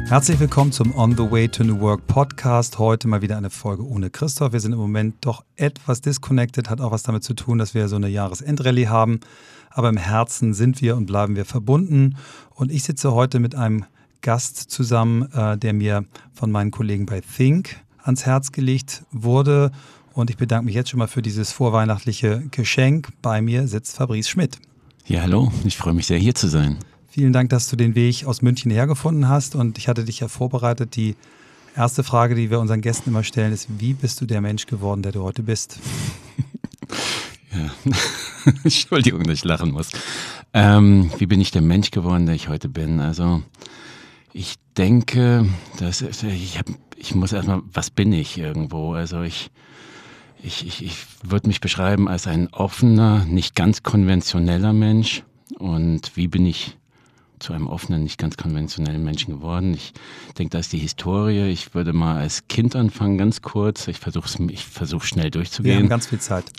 Herzlich willkommen zum On the Way to New Work Podcast. Heute mal wieder eine Folge ohne Christoph. Wir sind im Moment doch etwas disconnected, hat auch was damit zu tun, dass wir so eine Jahresendrallye haben. Aber im Herzen sind wir und bleiben wir verbunden. Und ich sitze heute mit einem Gast zusammen, der mir von meinen Kollegen bei Think ans Herz gelegt wurde. Und ich bedanke mich jetzt schon mal für dieses vorweihnachtliche Geschenk. Bei mir sitzt Fabrice Schmidt. Ja, hallo. Ich freue mich sehr, hier zu sein. Vielen Dank, dass du den Weg aus München hergefunden hast. Und ich hatte dich ja vorbereitet. Die erste Frage, die wir unseren Gästen immer stellen, ist: Wie bist du der Mensch geworden, der du heute bist? Ja, Entschuldigung, dass ich lachen muss. Wie bin ich der Mensch geworden, der ich heute bin? Also ich denke, ich muss erstmal, was bin ich irgendwo? Also ich würde mich beschreiben als ein offener, nicht ganz konventioneller Mensch. Und wie bin ich zu einem offenen, nicht ganz konventionellen Menschen geworden? Ich denke, da ist die Historie. Ich würde mal als Kind anfangen, ganz kurz. Ich versuche schnell durchzugehen. Wir haben ganz viel Zeit.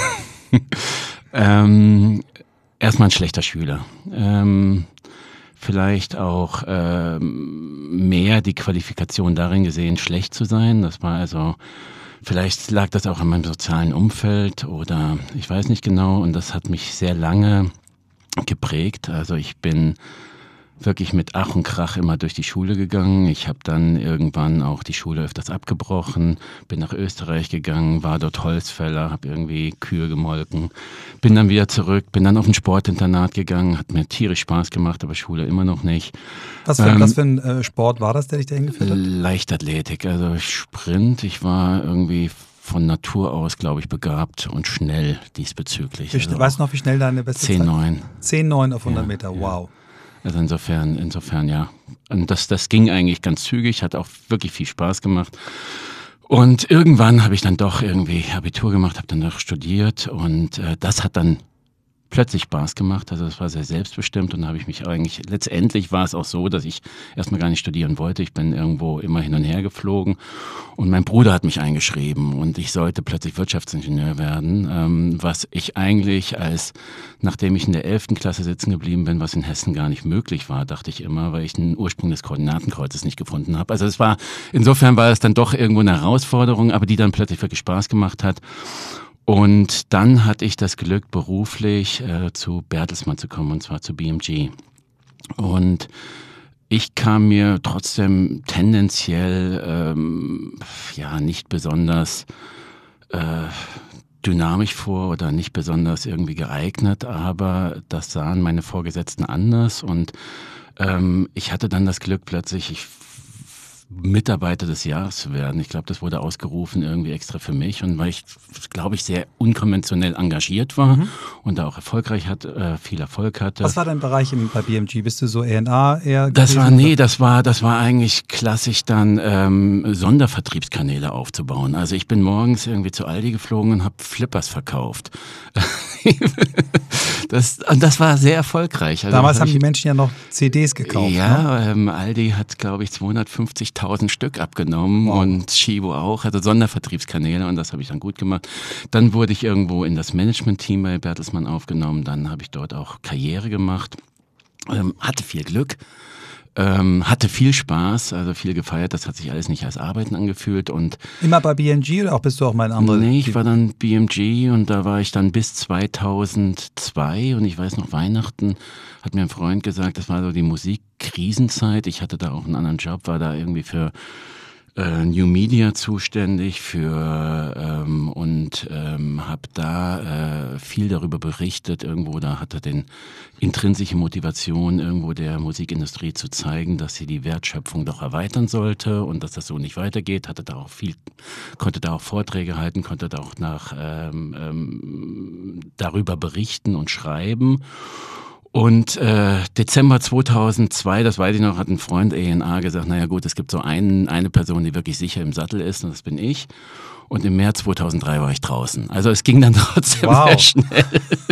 Erstmal ein schlechter Schüler. Vielleicht auch mehr die Qualifikation darin gesehen, schlecht zu sein. Das war also, vielleicht lag das auch an meinem sozialen Umfeld oder ich weiß nicht genau. Und das hat mich sehr lange geprägt. Also ich bin wirklich mit Ach und Krach immer durch die Schule gegangen. Ich habe dann irgendwann auch die Schule öfters abgebrochen, bin nach Österreich gegangen, war dort Holzfäller, habe irgendwie Kühe gemolken, bin dann wieder zurück, bin dann auf ein Sportinternat gegangen, hat mir tierisch Spaß gemacht, aber Schule immer noch nicht. Was für ein Sport war das, der dich dahin geführt hat? Leichtathletik, also Sprint. Ich war irgendwie von Natur aus, glaube ich, begabt und schnell diesbezüglich. Weißt du noch, wie schnell deine beste Zeit? 10,9. 10,9 auf 100 Meter, wow. Also insofern ja. Und das ging eigentlich ganz zügig, hat auch wirklich viel Spaß gemacht. Und irgendwann habe ich dann doch irgendwie Abitur gemacht, habe dann noch studiert und das hat dann plötzlich Spaß gemacht. Also das war sehr selbstbestimmt und dann habe ich mich eigentlich, letztendlich war es auch so, dass ich erstmal gar nicht studieren wollte. Ich bin irgendwo immer hin und her geflogen und mein Bruder hat mich eingeschrieben und ich sollte plötzlich Wirtschaftsingenieur werden, was ich eigentlich nachdem ich in der 11. Klasse sitzen geblieben bin, was in Hessen gar nicht möglich war, dachte ich immer, weil ich den Ursprung des Koordinatenkreuzes nicht gefunden habe. Also insofern war es dann doch irgendwo eine Herausforderung, aber die dann plötzlich wirklich Spaß gemacht hat. Und dann hatte ich das Glück, beruflich zu Bertelsmann zu kommen, und zwar zu BMG. Und ich kam mir trotzdem tendenziell nicht besonders dynamisch vor oder nicht besonders irgendwie geeignet, aber das sahen meine Vorgesetzten anders. Und ich hatte dann das Glück, plötzlich Mitarbeiter des Jahres zu werden. Ich glaube, das wurde ausgerufen irgendwie extra für mich und weil ich, glaube ich, sehr unkonventionell engagiert war und da auch viel Erfolg hatte. Was war dein Bereich bei BMG? Bist du so A&R eher? Das war eigentlich klassisch dann Sondervertriebskanäle aufzubauen. Also ich bin morgens irgendwie zu Aldi geflogen und habe Flippers verkauft. Das war sehr erfolgreich. Also damals haben die Menschen ja noch CDs gekauft. Ja, ne? Aldi hat, glaube ich, 250.000 Stück abgenommen und Chibo auch, also Sondervertriebskanäle und das habe ich dann gut gemacht. Dann wurde ich irgendwo in das Management-Team bei Bertelsmann aufgenommen, dann habe ich dort auch Karriere gemacht, hatte viel Glück. Hatte viel Spaß, also viel gefeiert, das hat sich alles nicht als Arbeiten angefühlt und immer bei BMG oder auch bist du auch mal in anderen? Nee, ich war dann BMG und da war ich dann bis 2002 und ich weiß noch, Weihnachten hat mir ein Freund gesagt, das war so die Musikkrisenzeit, ich hatte da auch einen anderen Job, war da irgendwie für New Media zuständig habe da viel darüber berichtet, irgendwo da hatte den intrinsische Motivation irgendwo der Musikindustrie zu zeigen, dass sie die Wertschöpfung doch erweitern sollte und dass das so nicht weitergeht, konnte da auch Vorträge halten, konnte da auch darüber berichten und schreiben. Und Dezember 2002, das weiß ich noch, hat ein Freund A&R gesagt, naja gut, es gibt so eine Person, die wirklich sicher im Sattel ist und das bin ich. Und im März 2003 war ich draußen. Also es ging dann trotzdem sehr schnell.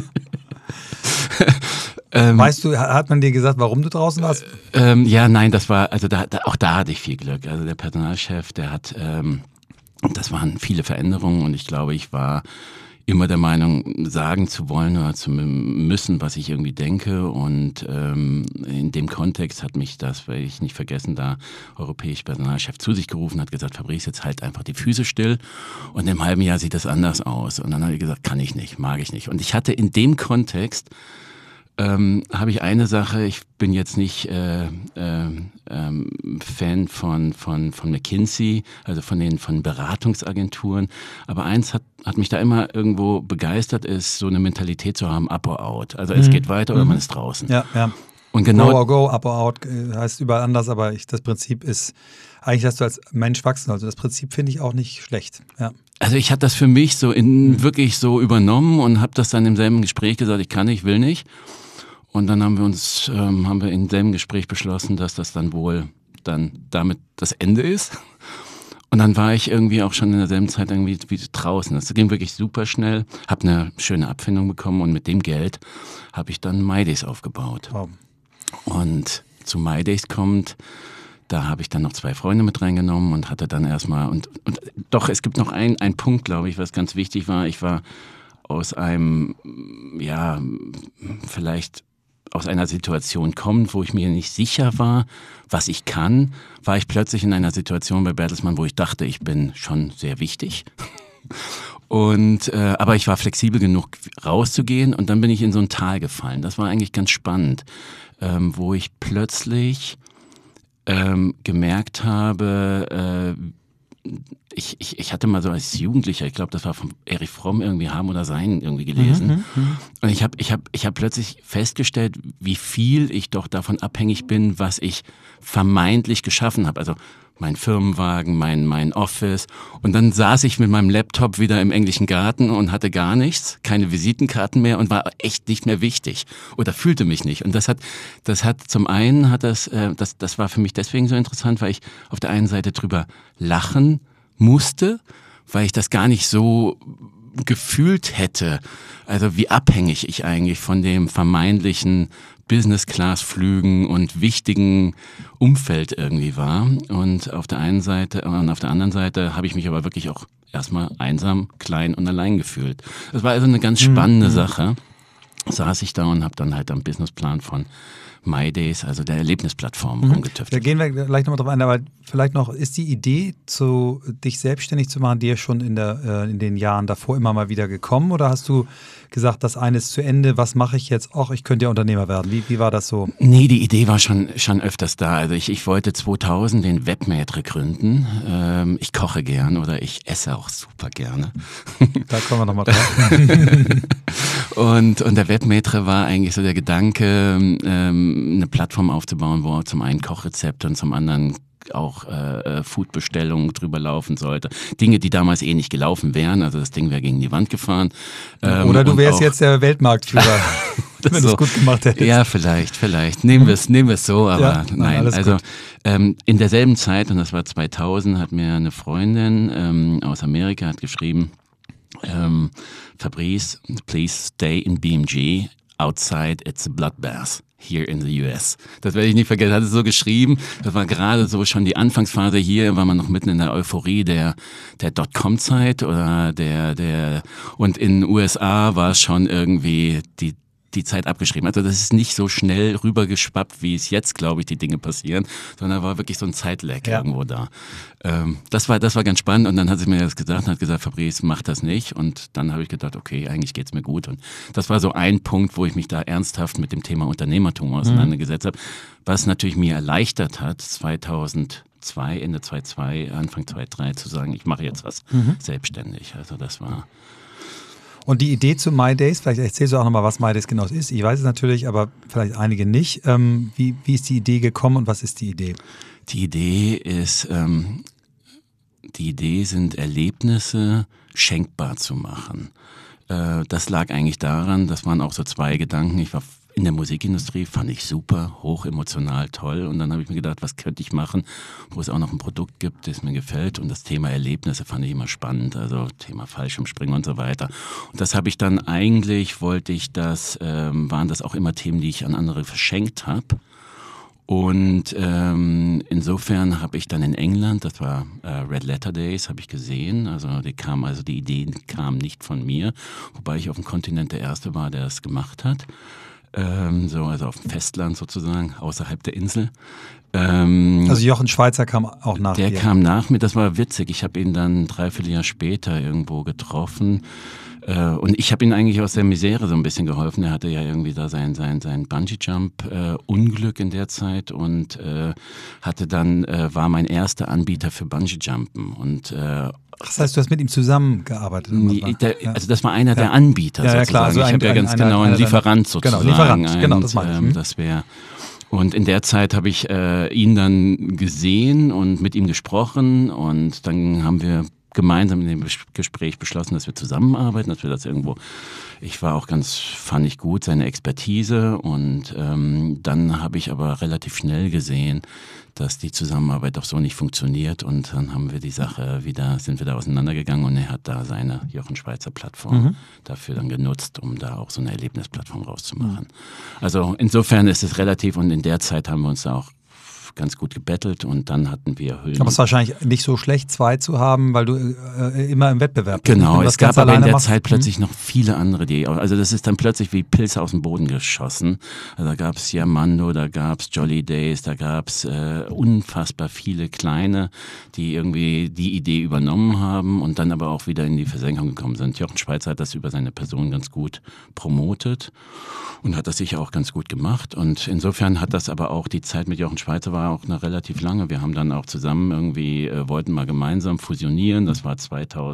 Weißt du, hat man dir gesagt, warum du draußen warst? Ja, nein, das war, also auch da hatte ich viel Glück. Also der Personalchef, das waren viele Veränderungen und ich glaube, ich war immer der Meinung, sagen zu wollen oder zu müssen, was ich irgendwie denke. Und in dem Kontext hat mich das, weil ich nicht vergessen, da europäischer Personalchef zu sich gerufen, hat gesagt, Fabrice, jetzt halt einfach die Füße still. Und im halben Jahr sieht das anders aus. Und dann habe ich gesagt, kann ich nicht, mag ich nicht. Und ich hatte in dem Kontext habe ich eine Sache, ich bin jetzt nicht Fan von McKinsey, also von Beratungsagenturen, aber eins hat mich da immer irgendwo begeistert, ist so eine Mentalität zu haben, up or out. Also es geht weiter oder man ist draußen. Ja, ja. Und genau, go or go, up or out heißt überall anders, aber das Prinzip ist eigentlich, dass du als Mensch wachsen sollst. Also das Prinzip finde ich auch nicht schlecht. Ja. Also ich hatte das für mich so wirklich so übernommen und habe das dann im selben Gespräch gesagt, ich kann nicht, will nicht. Und dann haben wir in dem Gespräch beschlossen, dass das dann wohl dann damit das Ende ist. Und dann war ich irgendwie auch schon in derselben Zeit irgendwie wie draußen. Das ging wirklich super schnell, habe eine schöne Abfindung bekommen und mit dem Geld habe ich dann MyDays aufgebaut. Wow. Und zu MyDays kommt, da habe ich dann noch 2 Freunde mit reingenommen und hatte dann erstmal, und doch, es gibt noch einen Punkt, glaube ich, was ganz wichtig war. Ich war aus einem, ja, vielleicht aus einer Situation kommend, wo ich mir nicht sicher war, was ich kann, war ich plötzlich in einer Situation bei Bertelsmann, wo ich dachte, ich bin schon sehr wichtig. Aber ich war flexibel genug rauszugehen und dann bin ich in so ein Tal gefallen. Das war eigentlich ganz spannend, wo ich plötzlich gemerkt habe, ich hatte mal so als Jugendlicher, ich glaube, das war von Erich Fromm irgendwie Haben oder Sein irgendwie gelesen. Und ich hab plötzlich festgestellt, wie viel ich doch davon abhängig bin, was ich vermeintlich geschaffen habe. Also mein Firmenwagen, mein Office. Und dann saß ich mit meinem Laptop wieder im englischen Garten und hatte gar nichts, keine Visitenkarten mehr und war echt nicht mehr wichtig oder fühlte mich nicht. Und das hat zum einen das war für mich deswegen so interessant, weil ich auf der einen Seite drüber lachen musste, weil ich das gar nicht so gefühlt hätte. Also wie abhängig ich eigentlich von dem vermeintlichen Business-Class-Flügen und wichtigen Umfeld irgendwie war. Und auf der einen Seite und auf der anderen Seite habe ich mich aber wirklich auch erstmal einsam, klein und allein gefühlt. Das war also eine ganz spannende Sache. Saß ich da und habe dann halt am Businessplan von MyDays, also der Erlebnisplattform, rumgetüftelt. Da gehen wir gleich nochmal drauf ein, aber vielleicht noch, ist die Idee, dich selbstständig zu machen, dir schon in den Jahren davor immer mal wieder gekommen oder hast du gesagt, das eine ist zu Ende, was mache ich jetzt? Och, ich könnte ja Unternehmer werden. Wie war das so? Nee, die Idee war schon öfters da. Also ich wollte 2000 den Webmaitre gründen. Ich koche gern oder ich esse auch super gerne. Da kommen wir nochmal drauf. Und der Webmaitre war eigentlich so der Gedanke, eine Plattform aufzubauen, wo zum einen Kochrezepte und zum anderen auch Foodbestellungen drüber laufen sollte. Dinge, die damals nicht gelaufen wären. Also das Ding wäre gegen die Wand gefahren. Oder du wärst jetzt der Weltmarktführer, wenn du es gut gemacht hättest. Ja, vielleicht. Nehmen wir es so, aber ja, nein. Also in derselben Zeit, und das war 2000, hat mir eine Freundin aus Amerika hat geschrieben, Fabrice, please stay in BMG. Outside, it's a bloodbath here in the US. Das werde ich nicht vergessen. Hat es so geschrieben. Das war gerade so schon die Anfangsphase hier, war man noch mitten in der Euphorie der Dotcom-Zeit oder und in den USA war es schon irgendwie die Zeit abgeschrieben. Also das ist nicht so schnell rübergeschwappt, wie es jetzt, glaube ich, die Dinge passieren, sondern war wirklich so ein Zeitlag irgendwo da. Das war ganz spannend und dann hat sie mir das gesagt und hat gesagt, Fabrice, mach das nicht. Und dann habe ich gedacht, okay, eigentlich geht's mir gut. Und das war so ein Punkt, wo ich mich da ernsthaft mit dem Thema Unternehmertum auseinandergesetzt habe, was natürlich mir erleichtert hat, 2002, Ende 2002, Anfang 2003 zu sagen, ich mache jetzt was selbstständig. Also das war... Und die Idee zu MyDays, vielleicht erzählst du auch nochmal, was MyDays genau ist. Ich weiß es natürlich, aber vielleicht einige nicht. Wie ist die Idee gekommen und was ist die Idee? Die Idee sind Erlebnisse schenkbar zu machen. Das lag eigentlich daran, das waren auch so 2 Gedanken. Ich war in der Musikindustrie, fand ich super, hochemotional, toll. Und dann habe ich mir gedacht, was könnte ich machen, wo es auch noch ein Produkt gibt, das mir gefällt. Und das Thema Erlebnisse fand ich immer spannend, also Thema Fallschirmspringen und so weiter. Und das habe ich dann eigentlich, waren das auch immer Themen, die ich an andere verschenkt habe. Und insofern habe ich dann in England, das war Red Letter Days, habe ich gesehen. Also die Ideen kamen nicht von mir, wobei ich auf dem Kontinent der Erste war, der es gemacht hat. Also auf dem Festland sozusagen, außerhalb der Insel. Also Jochen Schweizer kam auch nach dir? Der kam nach mir, das war witzig. Ich habe ihn dann 3/4 Jahr später irgendwo getroffen. Und ich habe ihm eigentlich aus der Misere so ein bisschen geholfen. Er hatte ja irgendwie da sein Bungee-Jump-Unglück in der Zeit und war mein erster Anbieter für Bungee-Jumpen. Und das heißt, du hast mit ihm zusammengearbeitet? Also das war einer der Anbieter sozusagen. Klar. Also ich habe ja ganz genau einen Lieferant sozusagen. Genau, Lieferant, das meine ich. Das wäre... Und in der Zeit habe ich ihn dann gesehen und mit ihm gesprochen und dann haben wir gemeinsam in dem Gespräch beschlossen, dass wir zusammenarbeiten, dass wir das irgendwo, fand ich gut, seine Expertise und dann habe ich aber relativ schnell gesehen, dass die Zusammenarbeit doch so nicht funktioniert und dann haben wir sind wir da auseinandergegangen und er hat da seine Jochen Schweizer Plattform dafür dann genutzt, um da auch so eine Erlebnisplattform rauszumachen. Also insofern ist es relativ und in der Zeit haben wir uns da auch ganz gut gebettelt und dann hatten wir Hüllen. Aber es ist wahrscheinlich nicht so schlecht, zwei zu haben, weil du immer im Wettbewerb bist. Genau, es gab aber in der Zeit plötzlich noch viele andere, also das ist dann plötzlich wie Pilze aus dem Boden geschossen. Also da gab es Yamando, da gab es Jolly Days, da gab es unfassbar viele kleine, die irgendwie die Idee übernommen haben und dann aber auch wieder in die Versenkung gekommen sind. Jochen Schweizer hat das über seine Person ganz gut promotet und hat das sicher auch ganz gut gemacht und insofern hat das aber auch die Zeit mit Jochen Schweizer war auch eine relativ lange. Wir haben dann auch zusammen wollten mal gemeinsam fusionieren. Das war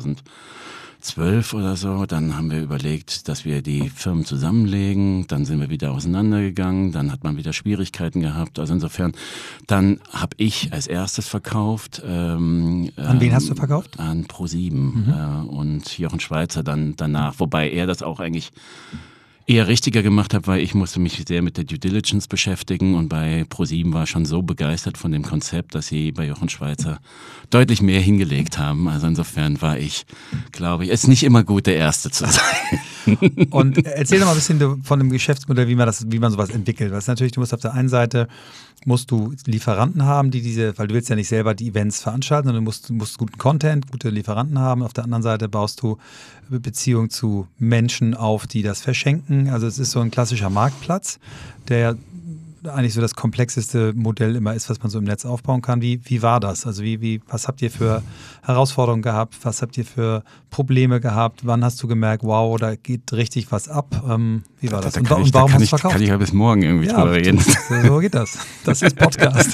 2012 oder so. Dann haben wir überlegt, dass wir die Firmen zusammenlegen. Dann sind wir wieder auseinandergegangen. Dann hat man wieder Schwierigkeiten gehabt. Also insofern, dann habe ich als erstes verkauft. An wen hast du verkauft? An Pro7 und Jochen Schweizer dann danach. Wobei er das auch eigentlich eher richtiger gemacht habe, weil ich musste mich sehr mit der Due Diligence beschäftigen und bei Pro7 war schon so begeistert von dem Konzept, dass sie bei Jochen Schweizer deutlich mehr hingelegt haben. Also insofern war ich, glaube ich, es ist nicht immer gut, der Erste zu sein. Und erzähl doch mal ein bisschen von dem Geschäftsmodell, wie man sowas entwickelt. Weil natürlich, du musst auf der einen Seite Lieferanten haben, weil du willst ja nicht selber die Events veranstalten, sondern du musst guten Content, gute Lieferanten haben. Auf der anderen Seite baust du Beziehungen zu Menschen auf, die das verschenken. Also es ist so ein klassischer Marktplatz, der eigentlich so das komplexeste Modell immer ist, was man so im Netz aufbauen kann. Wie war das? Also was habt ihr für Herausforderungen gehabt? Was habt ihr für Probleme gehabt? Wann hast du gemerkt, wow, da geht richtig was ab? Wie war das? Und warum hast du verkauft? Kann ich ja bis morgen irgendwie drüber reden. So geht das. Das ist Podcast.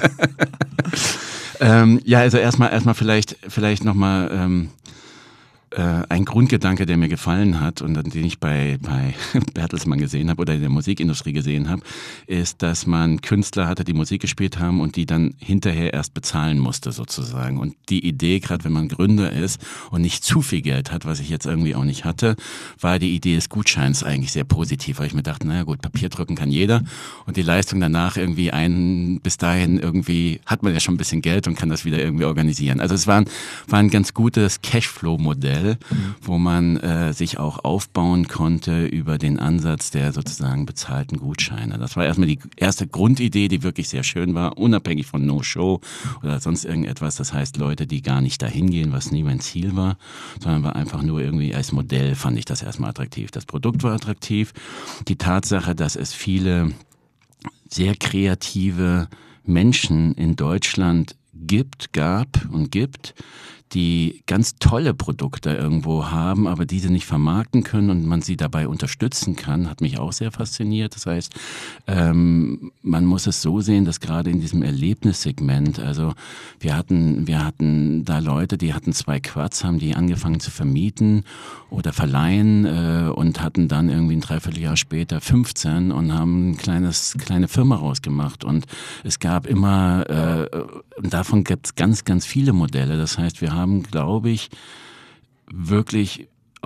Also erstmal vielleicht nochmal ein Grundgedanke, der mir gefallen hat und den ich bei Bertelsmann gesehen habe oder in der Musikindustrie gesehen habe, ist, dass man Künstler hatte, die Musik gespielt haben und die dann hinterher erst bezahlen musste sozusagen. Und die Idee, gerade wenn man Gründer ist und nicht zu viel Geld hat, was ich jetzt irgendwie auch nicht hatte, war die Idee des Gutscheins eigentlich sehr positiv, weil ich mir dachte, naja gut, Papier drücken kann jeder und die Leistung danach irgendwie bis dahin irgendwie hat man ja schon ein bisschen Geld und kann das wieder irgendwie organisieren. Also es war ein ganz gutes Cashflow-Modell, wo man sich auch aufbauen konnte über den Ansatz der sozusagen bezahlten Gutscheine. Das war erstmal die erste Grundidee, die wirklich sehr schön war, unabhängig von No-Show oder sonst irgendetwas. Das heißt, Leute, die gar nicht dahin gehen, was nie mein Ziel war, sondern war einfach nur irgendwie als Modell fand ich das erstmal attraktiv. Das Produkt war attraktiv. Die Tatsache, dass es viele sehr kreative Menschen in Deutschland gab, die ganz tolle Produkte irgendwo haben, aber diese nicht vermarkten können und man sie dabei unterstützen kann, hat mich auch sehr fasziniert. Das heißt, man muss es so sehen, dass gerade in diesem Erlebnissegment, also wir hatten da Leute, die hatten 2 Quads, haben die angefangen zu vermieten oder verleihen und hatten dann irgendwie ein Dreivierteljahr später 15 und haben eine kleine Firma rausgemacht und es gab immer, und davon gibt es ganz, ganz viele Modelle. Das heißt, wir haben, glaube ich, wirklich auch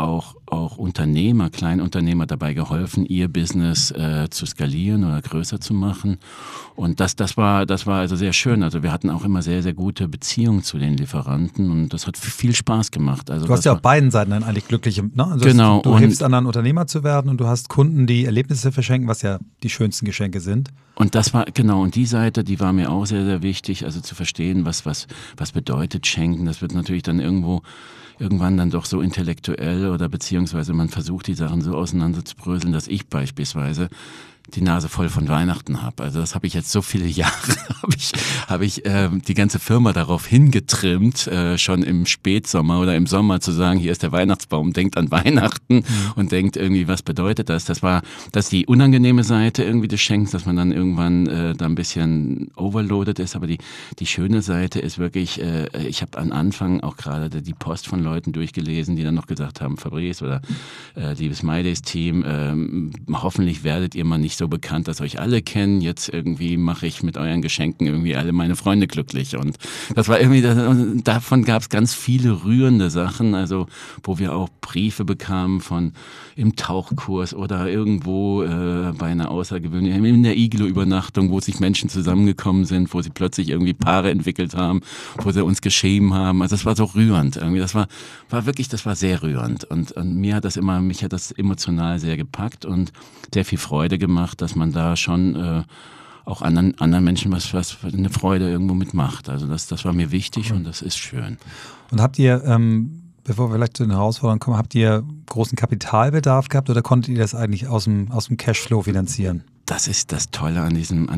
Unternehmer, Kleinunternehmer dabei geholfen, ihr Business zu skalieren oder größer zu machen. Und das war also sehr schön. Also wir hatten auch immer sehr, sehr gute Beziehungen zu den Lieferanten und das hat viel Spaß gemacht. Also du hast ja auf beiden Seiten dann eigentlich glückliche, ne? Also genau. Du hilfst anderen Unternehmer zu werden und du hast Kunden, die Erlebnisse verschenken, was ja die schönsten Geschenke sind. Und das war, genau, und die Seite, die war mir auch sehr, sehr wichtig, also zu verstehen, was bedeutet Schenken. Das wird natürlich dann irgendwann dann doch so intellektuell oder beziehungsweise man versucht, die Sachen so auseinanderzubröseln, dass ich beispielsweise die Nase voll von Weihnachten habe. Also das habe ich jetzt so viele Jahre, habe ich die ganze Firma darauf hingetrimmt, schon im Spätsommer oder im Sommer zu sagen, hier ist der Weihnachtsbaum, denkt an Weihnachten und denkt irgendwie, was bedeutet das? Das ist die unangenehme Seite irgendwie des Schenkens, dass man dann irgendwann da ein bisschen overloaded ist, aber die schöne Seite ist wirklich, ich habe am Anfang auch gerade die Post von Leuten durchgelesen, die dann noch gesagt haben, Fabrice oder liebes MyDays-Team, hoffentlich werdet ihr mal nicht so bekannt, dass euch alle kennen. Jetzt irgendwie mache ich mit euren Geschenken irgendwie alle meine Freunde glücklich. Und das war irgendwie, davon gab es ganz viele rührende Sachen, also wo wir auch Briefe bekamen von im Tauchkurs oder irgendwo bei einer außergewöhnlichen, in der Iglo-Übernachtung, wo sich Menschen zusammengekommen sind, wo sie plötzlich irgendwie Paare entwickelt haben, wo sie uns geschrieben haben. Also das war so rührend irgendwie. Das war sehr rührend. Und mich hat das emotional sehr gepackt und sehr viel Freude gemacht, dass man da schon auch anderen Menschen was eine Freude irgendwo mitmacht. Also das war mir wichtig und das ist schön. Und habt ihr, bevor wir vielleicht zu den Herausforderungen kommen, habt ihr großen Kapitalbedarf gehabt oder konntet ihr das eigentlich aus dem Cashflow finanzieren? Das ist das Tolle an diesem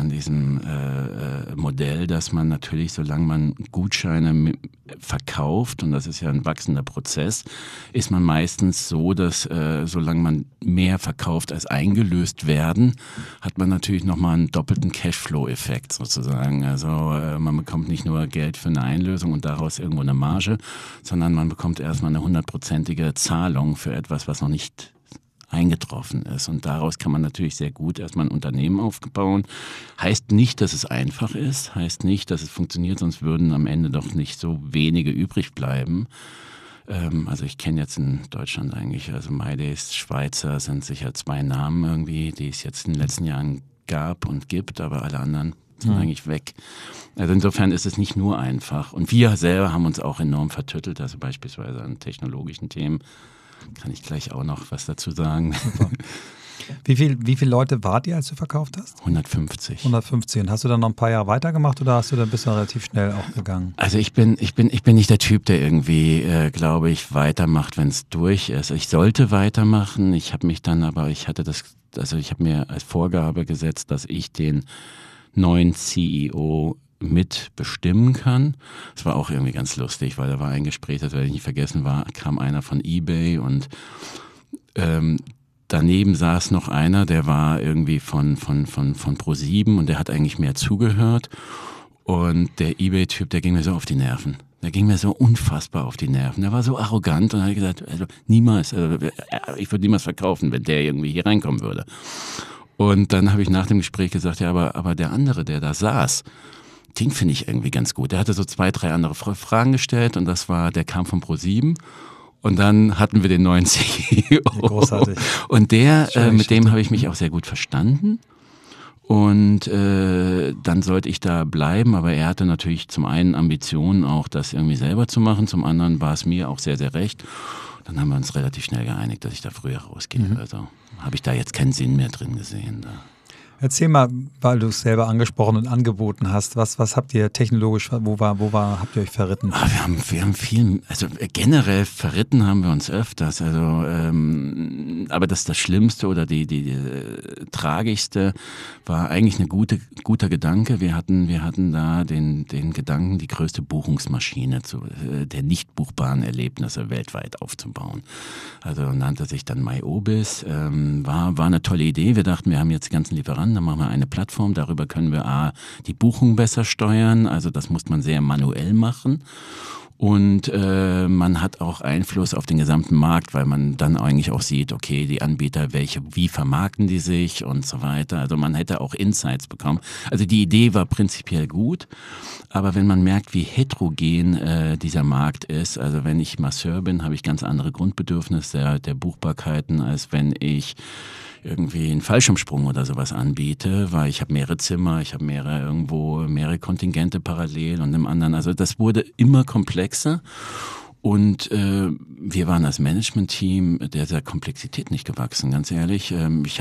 Modell, dass man natürlich, solange man Gutscheine verkauft, und das ist ja ein wachsender Prozess, ist man meistens so, dass solange man mehr verkauft als eingelöst werden, hat man natürlich nochmal einen doppelten Cashflow-Effekt sozusagen. Also man bekommt nicht nur Geld für eine Einlösung und daraus irgendwo eine Marge, sondern man bekommt erstmal eine 100%ige Zahlung für etwas, was noch nicht eingetroffen ist. Und daraus kann man natürlich sehr gut erstmal ein Unternehmen aufbauen. Heißt nicht, dass es einfach ist, heißt nicht, dass es funktioniert, sonst würden am Ende doch nicht so wenige übrig bleiben. Also ich kenne jetzt in Deutschland eigentlich, also MyDays, Schweizer sind sicher 2 Namen irgendwie, die es jetzt in den letzten Jahren gab und gibt, aber alle anderen sind eigentlich weg. Also insofern ist es nicht nur einfach. Und wir selber haben uns auch enorm vertüttelt, also beispielsweise an technologischen Themen. Kann ich gleich auch noch was dazu sagen. Super. Wie viele Leute wart ihr, als du verkauft hast? 150. 150. Und hast du dann noch ein paar Jahre weitergemacht oder bist du relativ schnell auch gegangen? Also ich bin nicht der Typ, der irgendwie, glaube ich, weitermacht, wenn es durch ist. Ich sollte weitermachen. Ich habe mir als Vorgabe gesetzt, dass ich den neuen CEO mitbestimmen kann. Das war auch irgendwie ganz lustig, weil da war ein Gespräch, das werde ich nicht vergessen, kam einer von eBay und daneben saß noch einer, der war irgendwie von Pro7 und der hat eigentlich mehr zugehört und der eBay-Typ, der ging mir so auf die Nerven. Der ging mir so unfassbar auf die Nerven. Der war so arrogant und hat gesagt, also niemals, ich würde niemals verkaufen, wenn der irgendwie hier reinkommen würde. Und dann habe ich nach dem Gespräch gesagt, ja, aber der andere, der da saß, den finde ich irgendwie ganz gut. Der hatte so 2, 3 andere Fragen gestellt und der kam von Pro7 und dann hatten wir den neuen CEO. Großartig. Und mit dem habe ich mich auch sehr gut verstanden und dann sollte ich da bleiben, aber er hatte natürlich zum einen Ambitionen auch, das irgendwie selber zu machen, zum anderen war es mir auch sehr, sehr recht. Dann haben wir uns relativ schnell geeinigt, dass ich da früher rausgehe. Also habe ich da jetzt keinen Sinn mehr drin gesehen. Erzähl mal, weil du es selber angesprochen und angeboten hast, was habt ihr technologisch, habt ihr euch verritten? Wir haben viel, also generell verritten haben wir uns öfters, also aber das Schlimmste oder die tragischste war eigentlich ein guter Gedanke. Wir hatten da den Gedanken, die größte Buchungsmaschine der nicht buchbaren Erlebnisse weltweit aufzubauen. Also nannte sich dann MyObis, war eine tolle Idee. Wir dachten, wir haben jetzt die ganzen Lieferanten, dann machen wir eine Plattform, darüber können wir die Buchung besser steuern, also das muss man sehr manuell machen. Und man hat auch Einfluss auf den gesamten Markt, weil man dann eigentlich auch sieht, okay, die Anbieter, wie vermarkten die sich und so weiter. Also man hätte auch Insights bekommen. Also die Idee war prinzipiell gut, aber wenn man merkt, wie heterogen dieser Markt ist, also wenn ich Masseur bin, habe ich ganz andere Grundbedürfnisse der Buchbarkeiten, als wenn ich irgendwie einen Fallschirmsprung oder sowas anbiete, weil ich habe mehrere Zimmer, ich habe mehrere Kontingente parallel und im anderen. Also das wurde immer komplexer und wir waren als Management-Team der Komplexität nicht gewachsen, ganz ehrlich.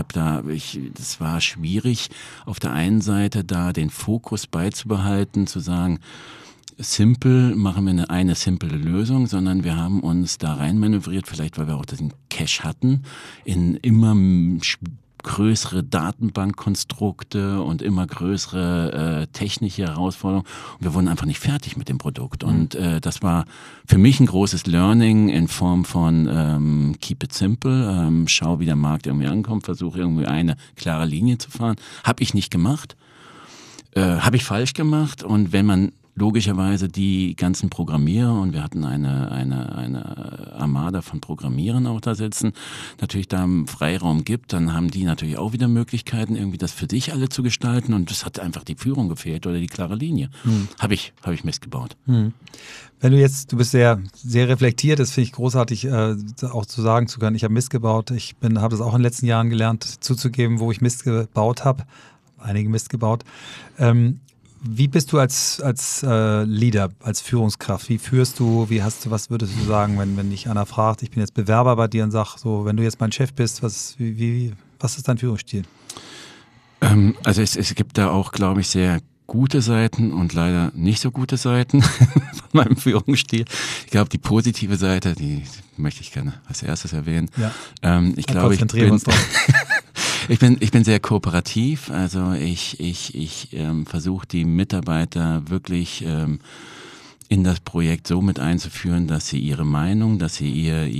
Das war schwierig, auf der einen Seite da den Fokus beizubehalten, zu sagen, simpel machen wir eine simple Lösung, sondern wir haben uns da reinmanövriert, vielleicht weil wir auch den Cache hatten, in immer größere Datenbankkonstrukte und immer größere technische Herausforderungen. Und wir wurden einfach nicht fertig mit dem Produkt. Und das war für mich ein großes Learning in Form von keep it simple, schau, wie der Markt irgendwie ankommt, versuche irgendwie eine klare Linie zu fahren. Habe ich nicht gemacht. Habe ich falsch gemacht. Und wenn man logischerweise die ganzen Programmierer, und wir hatten eine Armada von Programmierern auch da sitzen, natürlich da einen Freiraum gibt, dann haben die natürlich auch wieder Möglichkeiten, irgendwie das für sich alle zu gestalten, und das hat einfach die Führung gefehlt oder die klare Linie. Hab ich Mist gebaut. Wenn du bist sehr, sehr reflektiert, das finde ich großartig, auch zu sagen zu können, ich habe Mist gebaut. Ich habe das auch in den letzten Jahren gelernt, zuzugeben, wo ich Mist gebaut habe. Einige Mist gebaut. Wie bist du als Leader, als Führungskraft? Wie führst du, was würdest du sagen, wenn dich einer fragt, ich bin jetzt Bewerber bei dir und sag so, wenn du jetzt mein Chef bist, was ist dein Führungsstil? Also es gibt da auch, glaube ich, sehr gute Seiten und leider nicht so gute Seiten von meinem Führungsstil. Ich glaube, die positive Seite, die möchte ich gerne als erstes erwähnen. Ja. Ich glaube, ich bin sehr kooperativ, also ich versuche die Mitarbeiter wirklich in das Projekt so mit einzuführen, dass sie ihre Meinung, dass sie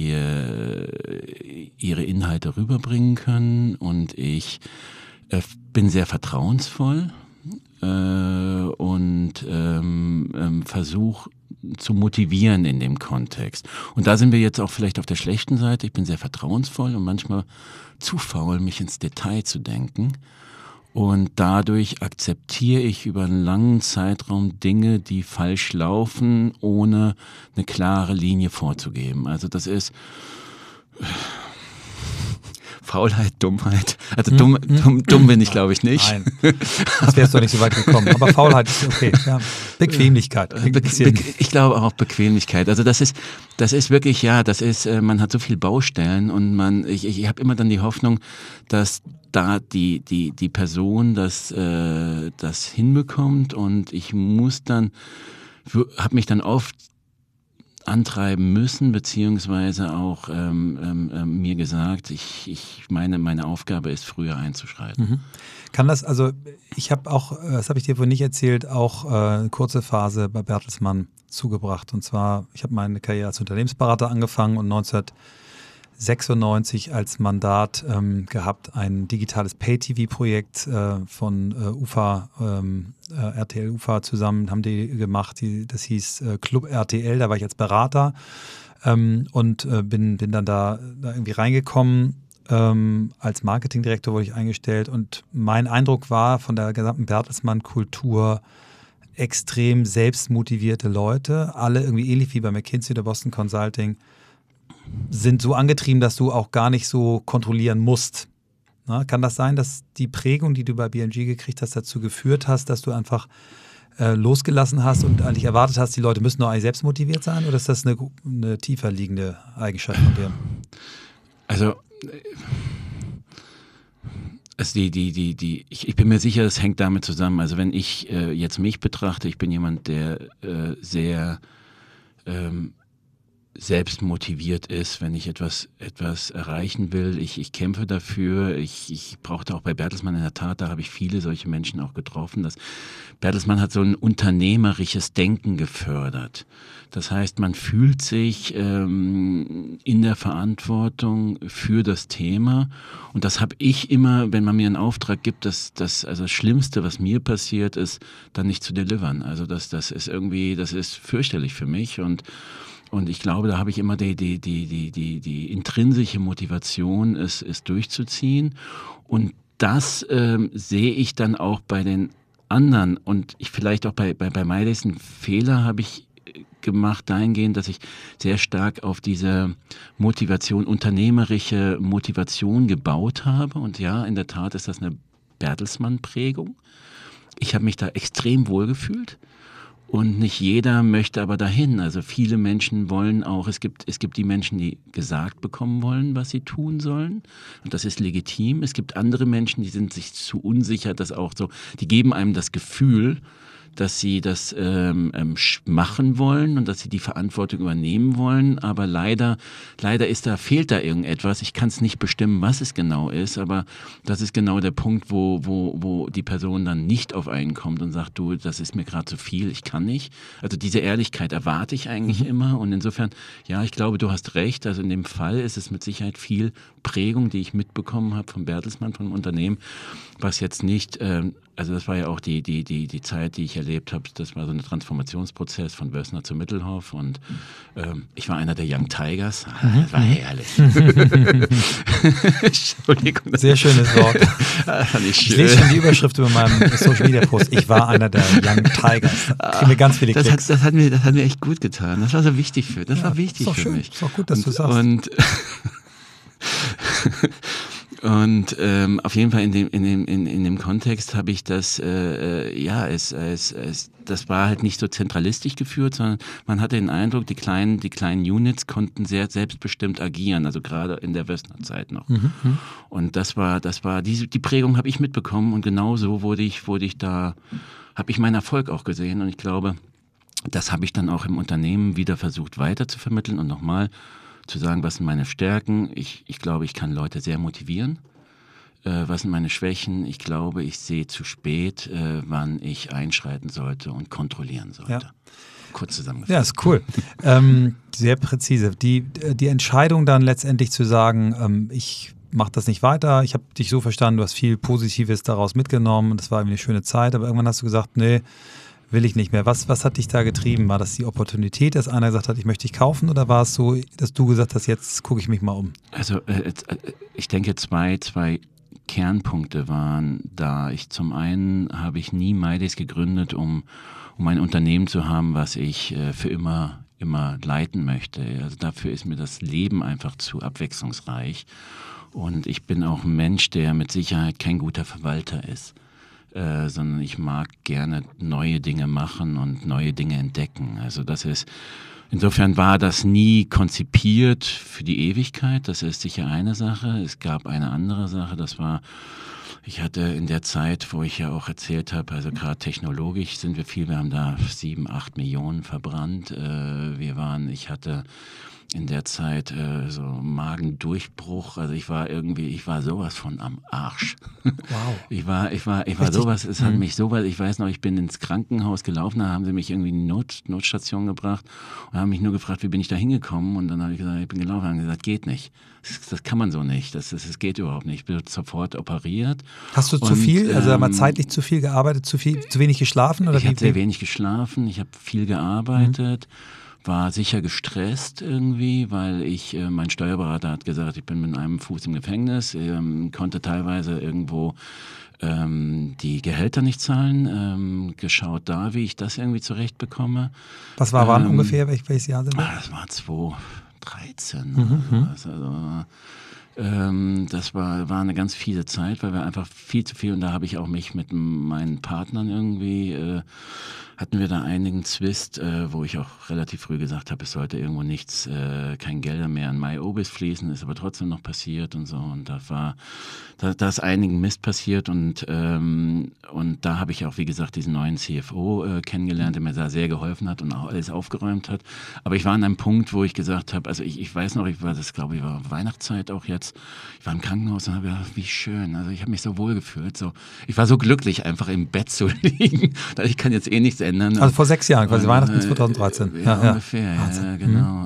ihre Inhalte rüberbringen können, und ich bin sehr vertrauensvoll und versuche zu motivieren in dem Kontext. Und da sind wir jetzt auch vielleicht auf der schlechten Seite. Ich bin sehr vertrauensvoll und manchmal zu faul, mich ins Detail zu denken. Und dadurch akzeptiere ich über einen langen Zeitraum Dinge, die falsch laufen, ohne eine klare Linie vorzugeben. Also das ist Faulheit, Dummheit. Also dumm bin ich, glaube ich, nicht. Nein, das wärst doch nicht so weit gekommen. Aber Faulheit ist okay. Ja. Bequemlichkeit. Ich glaube auch Bequemlichkeit. Also das ist wirklich, man hat so viele Baustellen, und ich habe immer dann die Hoffnung, dass da die Person das hinbekommt, und ich habe mich dann oft antreiben müssen, beziehungsweise auch mir gesagt, meine Aufgabe ist, früher einzuschreiten. Kann das, also ich habe auch, das habe ich dir vorhin nicht erzählt, auch eine kurze Phase bei Bertelsmann zugebracht. Und zwar, ich habe meine Karriere als Unternehmensberater angefangen und 1996 als Mandat gehabt, ein digitales Pay-TV-Projekt von RTL UFA zusammen haben die gemacht. Das hieß Club RTL, da war ich als Berater und bin dann da irgendwie reingekommen. Als Marketingdirektor wurde ich eingestellt, und mein Eindruck war von der gesamten Bertelsmann-Kultur, extrem selbstmotivierte Leute, alle irgendwie ähnlich wie bei McKinsey oder Boston Consulting, sind so angetrieben, dass du auch gar nicht so kontrollieren musst. Na, kann das sein, dass die Prägung, die du bei B&G gekriegt hast, dazu geführt hast, dass du einfach losgelassen hast und eigentlich erwartet hast, die Leute müssen doch eigentlich selbst motiviert sein? Oder ist das eine tiefer liegende Eigenschaft von dir? Also ich bin mir sicher, das hängt damit zusammen. Also wenn ich jetzt mich betrachte, ich bin jemand, der sehr selbst motiviert ist, wenn ich etwas erreichen will. Ich kämpfe dafür. Ich brauchte auch bei Bertelsmann in der Tat, da habe ich viele solche Menschen auch getroffen. Bertelsmann hat so ein unternehmerisches Denken gefördert. Das heißt, man fühlt sich in der Verantwortung für das Thema. Und das habe ich immer, wenn man mir einen Auftrag gibt, also das Schlimmste, was mir passiert, ist, dann nicht zu delivern. Also das ist irgendwie, das ist fürchterlich für mich. Und ich glaube, da habe ich immer die intrinsische Motivation, es durchzuziehen. Und das sehe ich dann auch bei den anderen. Und vielleicht auch bei MyDays einen Fehler habe ich gemacht dahingehend, dass ich sehr stark auf diese Motivation, unternehmerische Motivation gebaut habe. Und ja, in der Tat ist das eine Bertelsmann-Prägung. Ich habe mich da extrem wohl gefühlt. Und nicht jeder möchte aber dahin. Also viele Menschen wollen auch, es gibt die Menschen, die gesagt bekommen wollen, was sie tun sollen. Und das ist legitim. Es gibt andere Menschen, die sind sich zu unsicher, dass auch so, die geben einem das Gefühl, dass sie das machen wollen und dass sie die Verantwortung übernehmen wollen, aber leider fehlt da irgendetwas. Ich kann es nicht bestimmen, was es genau ist, aber das ist genau der Punkt, wo die Person dann nicht auf einen kommt und sagt, du, das ist mir gerade zu viel, ich kann nicht. Also diese Ehrlichkeit erwarte ich eigentlich immer und insofern, ja, ich glaube, du hast recht. Also in dem Fall ist es mit Sicherheit viel Prägung, die ich mitbekommen habe von Bertelsmann, vom Unternehmen, was jetzt nicht, also das war ja auch die Zeit, die ich erlebt habe, das war so ein Transformationsprozess von Wössner zu Mittelhoff und ich war einer der Young Tigers. Das war herrlich. Entschuldigung. Sehr schönes Wort. Ich lese schon die Überschrift über meinem Social Media Post. Ich war einer der Young Tigers. Da kriegen wir ganz viele Klicks. Das hat mir echt gut getan. Das war so wichtig für mich. Ist auch gut, dass du sagst. Und auf jeden Fall in dem Kontext habe ich das, das war halt nicht so zentralistisch geführt, sondern man hatte den Eindruck, die kleinen Units konnten sehr selbstbestimmt agieren, also gerade in der Wössner-Zeit noch. Und das war die Prägung habe ich mitbekommen und genau so habe ich meinen Erfolg auch gesehen und ich glaube, das habe ich dann auch im Unternehmen wieder versucht weiter zu vermitteln und nochmal zu sagen, was sind meine Stärken. Ich glaube, ich kann Leute sehr motivieren. Was sind meine Schwächen? Ich glaube, ich sehe zu spät, wann ich einschreiten sollte und kontrollieren sollte. Ja. Kurz zusammengefasst. Ja, ist cool. Sehr präzise. Die Entscheidung dann letztendlich zu sagen, ich mache das nicht weiter, ich habe dich so verstanden, du hast viel Positives daraus mitgenommen und das war irgendwie eine schöne Zeit, aber irgendwann hast du gesagt, nee, will ich nicht mehr. Was hat dich da getrieben? War das die Opportunität, dass einer gesagt hat, ich möchte dich kaufen oder war es so, dass du gesagt hast, jetzt gucke ich mich mal um? Also ich denke, zwei Kernpunkte waren da. Zum einen habe ich nie MyDays gegründet, um ein Unternehmen zu haben, was ich für immer leiten möchte. Also dafür ist mir das Leben einfach zu abwechslungsreich. Und ich bin auch ein Mensch, der mit Sicherheit kein guter Verwalter ist. Sondern ich mag gerne neue Dinge machen und neue Dinge entdecken. Also insofern war das nie konzipiert für die Ewigkeit. Das ist sicher eine Sache. Es gab eine andere Sache, ich hatte in der Zeit, wo ich ja auch erzählt habe, also gerade technologisch sind wir haben da 7-8 Millionen verbrannt. Ich hatte in der Zeit so Magendurchbruch, also ich war sowas von am Arsch. Wow. Ich war sowas, es hat mich so weit, ich weiß noch, ich bin ins Krankenhaus gelaufen, da haben sie mich irgendwie in die Notstation gebracht und haben mich nur gefragt, wie bin ich da hingekommen und dann habe ich gesagt, ich bin gelaufen, haben gesagt, geht nicht. Das kann man so nicht, das geht überhaupt nicht. Ich bin sofort operiert. Hast du zu viel, also mal zeitlich zu viel gearbeitet, zu wenig geschlafen? Oder ich habe sehr wenig geschlafen, ich habe viel gearbeitet. War sicher gestresst irgendwie, weil mein Steuerberater hat gesagt, ich bin mit einem Fuß im Gefängnis, konnte teilweise irgendwo die Gehälter nicht zahlen, geschaut da, wie ich das irgendwie zurechtbekomme. Was war wann ungefähr, welches Jahr sind wir? Das war 2013. Das war eine ganz fiese Zeit, weil wir einfach viel zu viel, und da habe ich auch mich mit meinen Partnern irgendwie hatten wir da einigen Zwist, wo ich auch relativ früh gesagt habe, es sollte irgendwo nichts, kein Gelder mehr an MyObis fließen, ist aber trotzdem noch passiert und so. Und da ist einigen Mist passiert und da habe ich auch, wie gesagt, diesen neuen CFO kennengelernt, der mir da sehr geholfen hat und auch alles aufgeräumt hat. Aber ich war an einem Punkt, wo ich gesagt habe, also ich weiß noch, ich war Weihnachtszeit auch jetzt, ich war im Krankenhaus und habe gedacht, wie schön, also ich habe mich so wohl gefühlt, so. Ich war so glücklich, einfach im Bett zu liegen, ich kann jetzt eh nichts ändern. Also vor 6 Jahren, quasi Weihnachten 2013. Ja, ungefähr, ja, genau.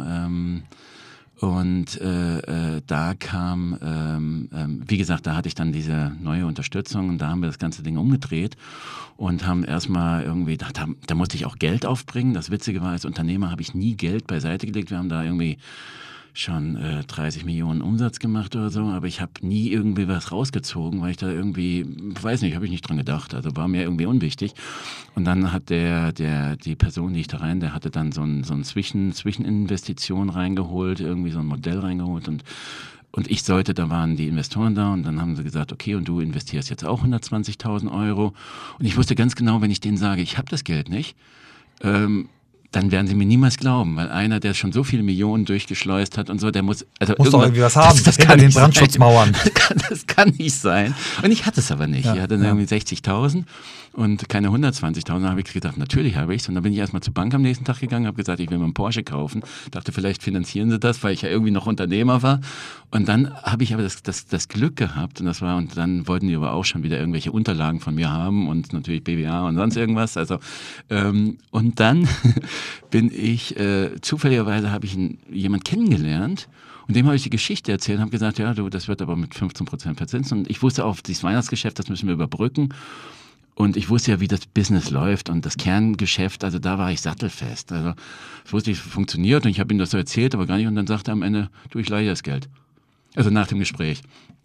Da kam, wie gesagt, da hatte ich dann diese neue Unterstützung und da haben wir das ganze Ding umgedreht und haben erstmal irgendwie, da musste ich auch Geld aufbringen. Das Witzige war, als Unternehmer habe ich nie Geld beiseite gelegt. Wir haben da irgendwie schon 30 Millionen Umsatz gemacht oder so, aber ich habe nie irgendwie was rausgezogen, weil ich da irgendwie, weiß nicht, habe ich nicht dran gedacht, also war mir irgendwie unwichtig. Und dann hat die Person, die ich da rein, der hatte dann so ein Zwischeninvestition reingeholt, irgendwie so ein Modell reingeholt und ich da waren die Investoren da und dann haben sie gesagt, okay, und du investierst jetzt auch 120.000 Euro. Und ich wusste ganz genau, wenn ich denen sage, ich habe das Geld nicht, dann werden sie mir niemals glauben, weil einer, der schon so viele Millionen durchgeschleust hat und so, der muss doch irgendwie was haben, das kann den Brandschutzmauern. Das kann nicht sein. Und ich hatte es aber nicht. Ich hatte irgendwie 60.000 und keine 120.000. Da habe ich gedacht, natürlich habe ich es. Und dann bin ich erstmal zur Bank am nächsten Tag gegangen, habe gesagt, ich will mir einen Porsche kaufen. Dachte, vielleicht finanzieren sie das, weil ich ja irgendwie noch Unternehmer war. Und dann habe ich aber das Glück gehabt und dann wollten die aber auch schon wieder irgendwelche Unterlagen von mir haben und natürlich BWA und sonst irgendwas. Also und dann bin ich, zufälligerweise habe ich jemand kennengelernt und dem habe ich die Geschichte erzählt und habe gesagt, ja, du, das wird aber mit 15% verzinst. Und ich wusste auch, dieses Weihnachtsgeschäft, das müssen wir überbrücken. Und ich wusste ja, wie das Business läuft und das Kerngeschäft, also da war ich sattelfest. Also ich wusste, wie es funktioniert und ich habe ihm das so erzählt, aber gar nicht. Und dann sagte er am Ende, du, ich leihe dir das Geld. Also nach dem Gespräch.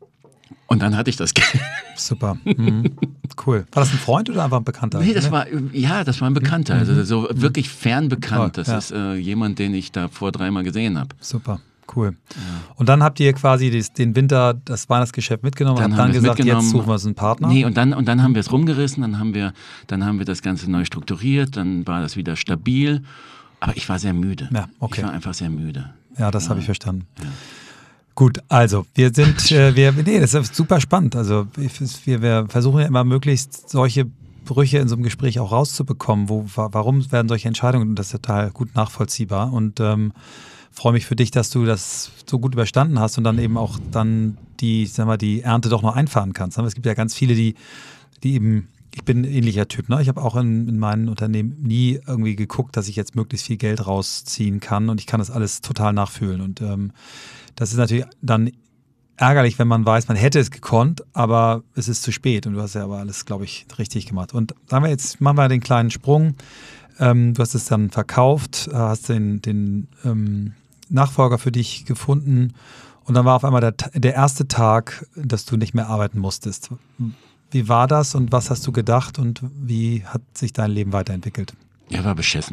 Und dann hatte ich das Geld. Super. Mhm. Cool. War das ein Freund oder einfach ein Bekannter? Nee, das war ein Bekannter. Also so wirklich fernbekannt. Das ist jemand, den ich da vor 3 Mal gesehen habe. Super. Cool. Ja. Und dann habt ihr quasi den Winter, das Weihnachtsgeschäft mitgenommen und habt dann gesagt, jetzt suchen wir uns einen Partner? Nee, und dann haben wir es rumgerissen, dann haben wir das Ganze neu strukturiert, dann war das wieder stabil. Aber ich war sehr müde. Ja, okay. Ich war einfach sehr müde. Ja, das habe ich verstanden. Ja. Gut, also wir sind, das ist super spannend. Also wir versuchen ja immer möglichst solche Brüche in so einem Gespräch auch rauszubekommen. Warum werden solche Entscheidungen? Und das ist total gut nachvollziehbar. Und freue mich für dich, dass du das so gut überstanden hast und dann eben auch dann die Ernte doch noch einfahren kannst. Es gibt ja ganz viele, die eben, ich bin ein ähnlicher Typ, ne? Ich habe auch in meinen Unternehmen nie irgendwie geguckt, dass ich jetzt möglichst viel Geld rausziehen kann und ich kann das alles total nachfühlen. Und das ist natürlich dann ärgerlich, wenn man weiß, man hätte es gekonnt, aber es ist zu spät und du hast ja aber alles, glaube ich, richtig gemacht. Und sagen wir jetzt, machen wir den kleinen Sprung. Du hast es dann verkauft, hast den Nachfolger für dich gefunden und dann war auf einmal der erste Tag, dass du nicht mehr arbeiten musstest. Wie war das und was hast du gedacht und wie hat sich dein Leben weiterentwickelt? Ja, war beschissen.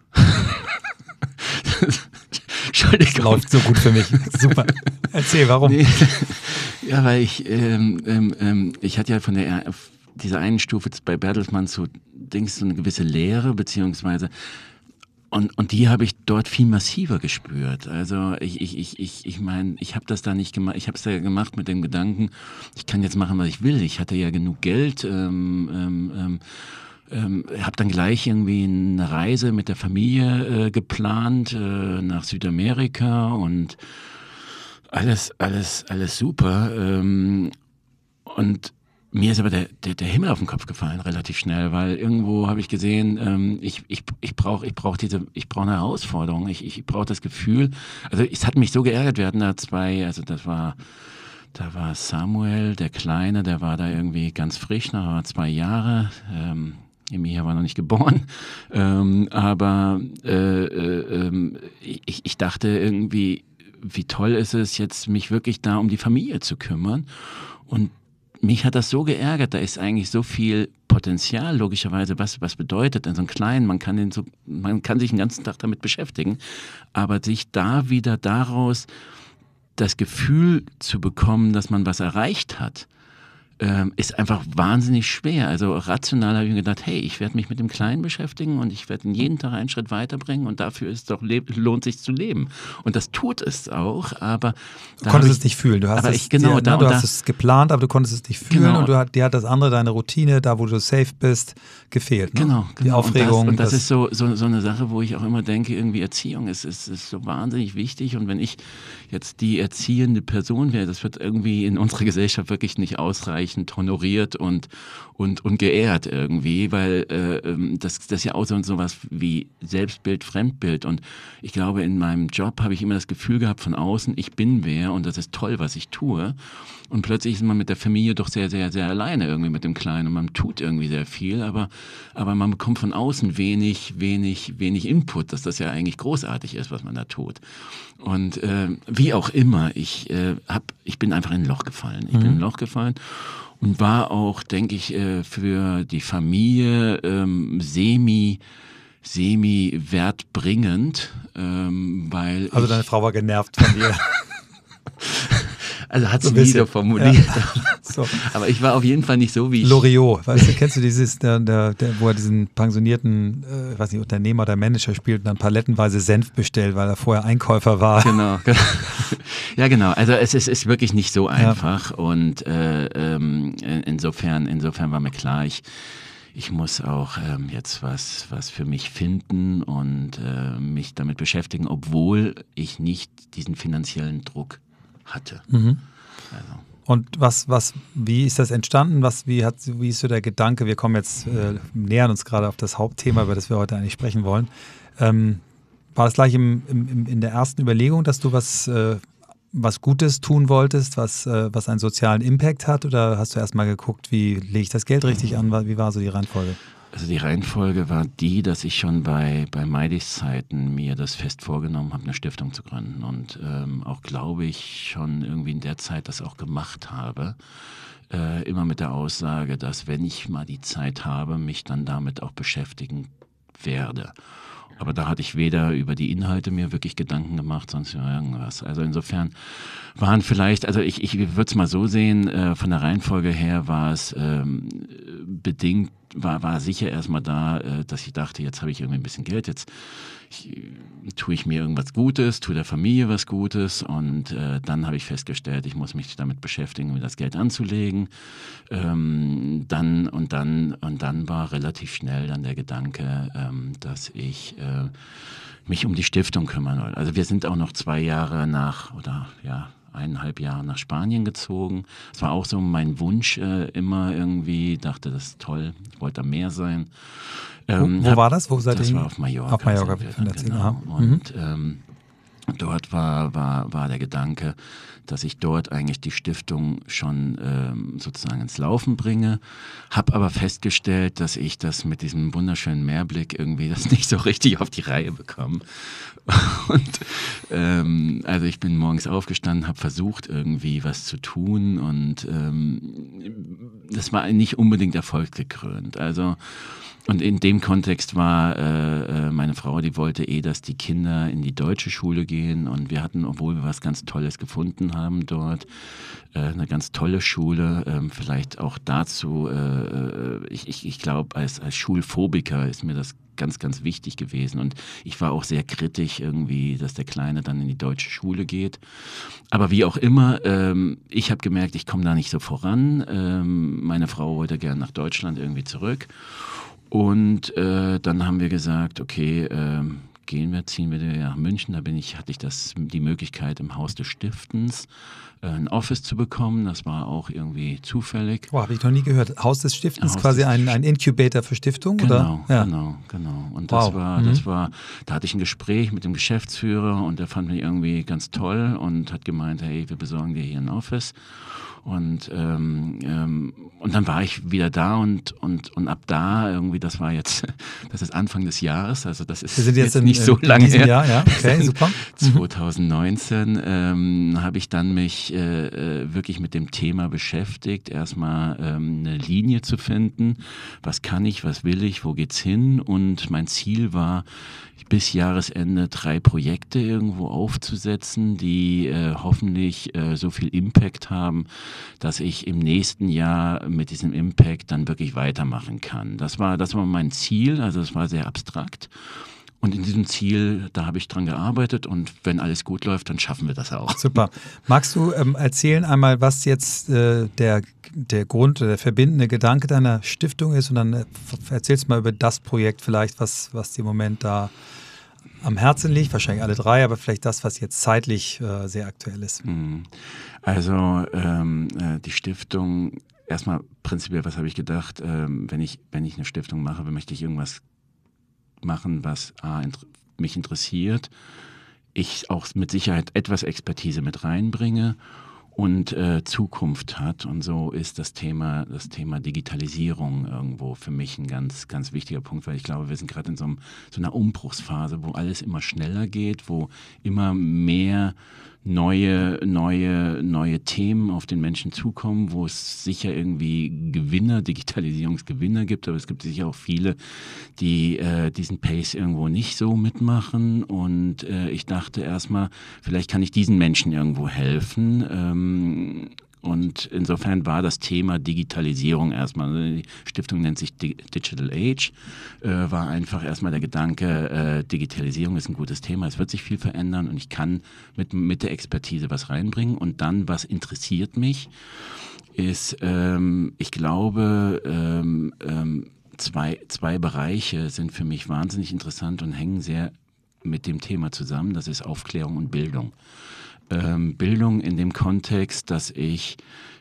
Entschuldigung. Das läuft so gut für mich. Super. Erzähl, warum? Nee. Ja, weil ich hatte ja von dieser einen Stufe bei Bertelsmann so eine gewisse Leere, beziehungsweise und die habe ich dort viel massiver gespürt. Also ich meine, ich habe das da nicht gemacht, ich habe es da gemacht mit dem Gedanken, ich kann jetzt machen, was ich will. Ich hatte ja genug Geld, habe dann gleich irgendwie eine Reise mit der Familie geplant nach Südamerika und alles super. Und mir ist aber der Himmel auf den Kopf gefallen, relativ schnell, weil irgendwo habe ich gesehen, ich brauche eine Herausforderung, ich brauche das Gefühl, also es hat mich so geärgert, wir hatten da da war Samuel, der Kleine, der war da irgendwie ganz frisch, nach 2 Jahre, Emilia war noch nicht geboren, aber ich dachte irgendwie, wie toll ist es jetzt, mich wirklich da um die Familie zu kümmern und mich hat das so geärgert, da ist eigentlich so viel Potenzial, logischerweise, was bedeutet denn so ein Kleinen, man kann sich den ganzen Tag damit beschäftigen, aber sich da wieder daraus das Gefühl zu bekommen, dass man was erreicht hat, ist einfach wahnsinnig schwer. Also rational habe ich mir gedacht, hey, ich werde mich mit dem Kleinen beschäftigen und ich werde ihn jeden Tag einen Schritt weiterbringen und dafür ist doch lohnt sich zu leben. Und das tut es auch, aber du konntest es nicht fühlen. Du hast du hast es geplant, aber du konntest es nicht fühlen und dir hat das andere, deine Routine, da wo du safe bist, gefehlt. Ne? Genau. Die Aufregung. Und das ist so eine Sache, wo ich auch immer denke, irgendwie Erziehung ist so wahnsinnig wichtig und wenn ich jetzt die erziehende Person wäre, das wird irgendwie in unserer Gesellschaft wirklich nicht ausreichend honoriert und geehrt irgendwie, weil das ist ja auch so was wie Selbstbild, Fremdbild und ich glaube, in meinem Job habe ich immer das Gefühl gehabt von außen, ich bin wer und das ist toll, was ich tue und plötzlich ist man mit der Familie doch sehr, sehr, sehr alleine irgendwie mit dem Kleinen und man tut irgendwie sehr viel, aber man bekommt von außen wenig Input, dass das ja eigentlich großartig ist, was man da tut. Und wie auch immer, ich bin einfach in ein Loch gefallen. Ich bin in ein Loch gefallen und war auch, denke ich, für die Familie semi wertbringend, weil also deine Frau war genervt von dir. Also hat sie nie so formuliert. Ja. So. Aber ich war auf jeden Fall nicht so, wie ich... Loriot, weißt du, kennst du dieses, wo er diesen pensionierten, weiß nicht, Unternehmer oder Manager spielt und dann palettenweise Senf bestellt, weil er vorher Einkäufer war. Genau. Ja, genau. Also es ist wirklich nicht so einfach und insofern war mir klar, ich muss auch jetzt was für mich finden und mich damit beschäftigen, obwohl ich nicht diesen finanziellen Druck hatte. Mhm. Also. Und wie ist das entstanden? Wie ist so der Gedanke? Wir kommen jetzt, nähern uns gerade auf das Hauptthema, über das wir heute eigentlich sprechen wollen. War das gleich in der ersten Überlegung, dass du was Gutes tun wolltest, was einen sozialen Impact hat? Oder hast du erst mal geguckt, wie lege ich das Geld richtig an? Wie war so die Reihenfolge? Also die Reihenfolge war die, dass ich schon bei Maidis Zeiten mir das fest vorgenommen habe, eine Stiftung zu gründen und auch, glaube ich, schon irgendwie in der Zeit das auch gemacht habe. Immer mit der Aussage, dass wenn ich mal die Zeit habe, mich dann damit auch beschäftigen werde. Aber da hatte ich weder über die Inhalte mir wirklich Gedanken gemacht, sonst irgendwas. Also insofern waren vielleicht, also ich würde es mal so sehen, von der Reihenfolge her war es bedingt, war sicher erstmal da, dass ich dachte, jetzt habe ich irgendwie ein bisschen Geld, jetzt tue ich mir irgendwas Gutes, tue der Familie was Gutes und dann habe ich festgestellt, ich muss mich damit beschäftigen, mir das Geld anzulegen. Dann war relativ schnell dann der Gedanke, dass ich mich um die Stiftung kümmern soll. Also wir sind auch noch 2 Jahre 1,5 Jahre nach Spanien gezogen. Es war auch so mein Wunsch immer irgendwie, dachte, das ist toll, ich wollte da mehr sein. Wo war das? Wo seid ihr? Das war auf Mallorca. Auf Mallorca, genau. Und dort war der Gedanke, dass ich dort eigentlich die Stiftung schon sozusagen ins Laufen bringe. Habe aber festgestellt, dass ich das mit diesem wunderschönen Meerblick irgendwie das nicht so richtig auf die Reihe bekomme. Und also ich bin morgens aufgestanden, habe versucht irgendwie was zu tun und das war nicht unbedingt erfolgsgekrönt. Also und in dem Kontext war meine Frau, die wollte dass die Kinder in die deutsche Schule gehen und wir hatten, obwohl wir was ganz Tolles gefunden haben dort, eine ganz tolle Schule, vielleicht auch dazu, ich glaube, als Schulphobiker ist mir das ganz, ganz wichtig gewesen und ich war auch sehr kritisch irgendwie, dass der Kleine dann in die deutsche Schule geht. Aber wie auch immer, ich habe gemerkt, ich komme da nicht so voran. Meine Frau wollte gerne nach Deutschland irgendwie zurück. Und dann haben wir gesagt, okay, ziehen wir nach München. Da hatte ich die Möglichkeit, im Haus des Stiftens ein Office zu bekommen. Das war auch irgendwie zufällig. Boah, habe ich noch nie gehört. Haus des Stiftens, quasi ein Incubator für Stiftung, genau, oder? Ja. Genau. Und das war, da hatte ich ein Gespräch mit dem Geschäftsführer und der fand mich irgendwie ganz toll und hat gemeint, hey, wir besorgen dir hier ein Office. Und und dann war ich wieder da und ab da irgendwie, das ist Anfang des Jahres, also das ist Wir sind jetzt nicht so lange her. Jahr, ja, okay, super. 2019 habe ich dann mich wirklich mit dem Thema beschäftigt, erstmal eine Linie zu finden, was kann ich, was will ich, wo geht's hin, und mein Ziel war, bis Jahresende 3 Projekte irgendwo aufzusetzen, die hoffentlich so viel Impact haben, dass ich im nächsten Jahr mit diesem Impact dann wirklich weitermachen kann. Das war mein Ziel, also es war sehr abstrakt. Und in diesem Ziel, da habe ich dran gearbeitet, und wenn alles gut läuft, dann schaffen wir das auch. Super. Magst du erzählen einmal, was jetzt der Grund oder der verbindende Gedanke deiner Stiftung ist, und dann erzählst du mal über das Projekt vielleicht, was dir im Moment da am Herzen liegt, wahrscheinlich alle 3, aber vielleicht das, was jetzt zeitlich sehr aktuell ist. Also die Stiftung, erstmal prinzipiell, was habe ich gedacht, wenn ich eine Stiftung mache, möchte ich irgendwas machen, was mich interessiert, ich auch mit Sicherheit etwas Expertise mit reinbringe und Zukunft hat. Und so ist das Thema Digitalisierung irgendwo für mich ein ganz, ganz wichtiger Punkt, weil ich glaube, wir sind gerade in so einer Umbruchsphase, wo alles immer schneller geht, wo immer mehr neue Themen auf den Menschen zukommen, wo es sicher irgendwie Digitalisierungsgewinner gibt, aber es gibt sicher auch viele, die diesen Pace irgendwo nicht so mitmachen, und ich dachte erstmal, vielleicht kann ich diesen Menschen irgendwo helfen, und insofern war das Thema Digitalisierung erstmal, die Stiftung nennt sich Digital Age, war einfach erstmal der Gedanke, Digitalisierung ist ein gutes Thema, es wird sich viel verändern, und ich kann mit der Expertise was reinbringen. Und dann, was interessiert mich, ist, ich glaube, zwei Bereiche sind für mich wahnsinnig interessant und hängen sehr mit dem Thema zusammen, das ist Aufklärung und Bildung. Bildung in dem Kontext, dass ich,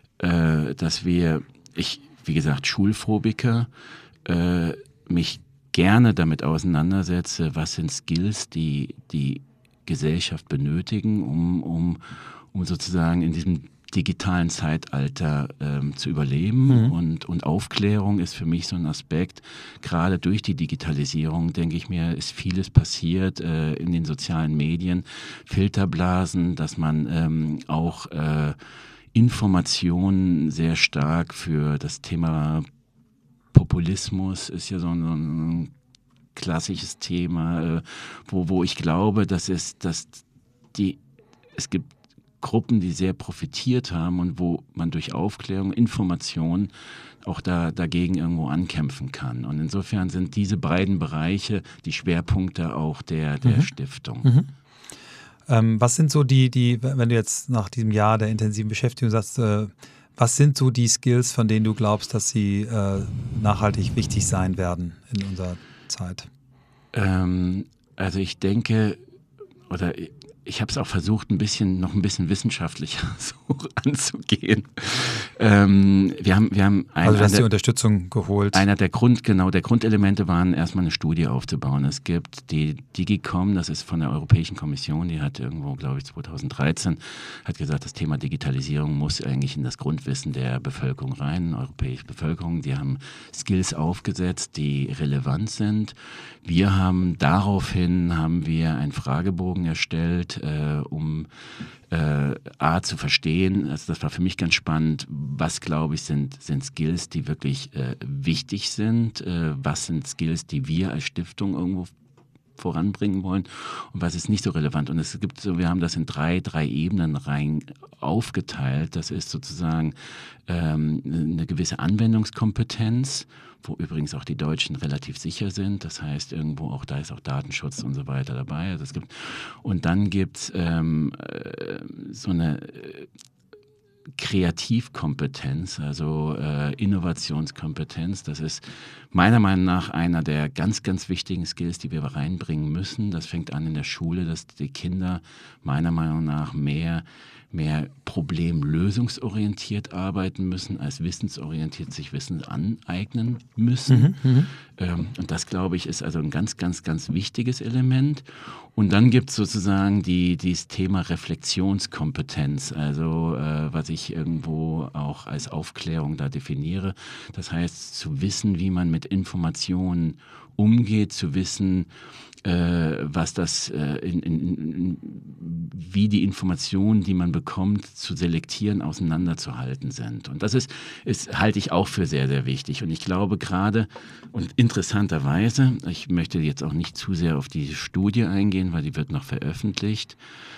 wie gesagt, Schulphobiker, mich gerne damit auseinandersetze, was sind Skills, die Gesellschaft benötigen, um sozusagen in diesem digitalen Zeitalter zu überleben. Und Aufklärung ist für mich so ein Aspekt. Gerade durch die Digitalisierung, denke ich mir, ist vieles passiert in den sozialen Medien, Filterblasen, dass man auch Informationen sehr stark für das Thema Populismus ist ja so ein klassisches Thema, wo ich glaube, es gibt Gruppen, die sehr profitiert haben und wo man durch Aufklärung, Information auch dagegen irgendwo ankämpfen kann. Und insofern sind diese beiden Bereiche die Schwerpunkte auch der Stiftung. Was sind so wenn du jetzt nach diesem Jahr der intensiven Beschäftigung sagst, was sind so die Skills, von denen du glaubst, dass sie nachhaltig wichtig sein werden in unserer Zeit? Also ich denke, oder ich habe es auch versucht, noch ein bisschen wissenschaftlicher so anzugehen. Wir haben also du hast die Unterstützung geholt. Der Grundelemente waren erstmal eine Studie aufzubauen. Es gibt die Digicom, das ist von der Europäischen Kommission, die hat irgendwo, glaube ich, 2013, hat gesagt, das Thema Digitalisierung muss eigentlich in das Grundwissen der Bevölkerung rein, europäische Bevölkerung. Die haben Skills aufgesetzt, die relevant sind. Daraufhin haben wir einen Fragebogen erstellt, um zu verstehen, also das war für mich ganz spannend, was, glaube ich, sind Skills, die wirklich wichtig sind, was sind Skills, die wir als Stiftung irgendwo voranbringen wollen, und was ist nicht so relevant. Und wir haben das in drei Ebenen rein aufgeteilt. Das ist sozusagen eine gewisse Anwendungskompetenz, wo übrigens auch die Deutschen relativ sicher sind. Das heißt, da ist auch Datenschutz und so weiter dabei. Also und dann gibt es so eine Kreativkompetenz, also Innovationskompetenz. Das ist meiner Meinung nach einer der ganz, ganz wichtigen Skills, die wir reinbringen müssen. Das fängt an in der Schule, dass die Kinder meiner Meinung nach mehr problemlösungsorientiert arbeiten müssen, als wissensorientiert sich Wissen aneignen müssen. Und das, glaube ich, ist also ein ganz, ganz, ganz wichtiges Element. Und dann gibt es sozusagen dieses Thema Reflexionskompetenz, also was ich irgendwo auch als Aufklärung da definiere. Das heißt, zu wissen, wie man mit Informationen umgeht, zu wissen, was das, wie die Informationen, die man bekommt, zu selektieren, auseinanderzuhalten sind. Und das halte ich auch für sehr, sehr wichtig. Und ich glaube gerade, und interessanterweise, ich möchte jetzt auch nicht zu sehr auf diese Studie eingehen, weil die wird noch veröffentlicht.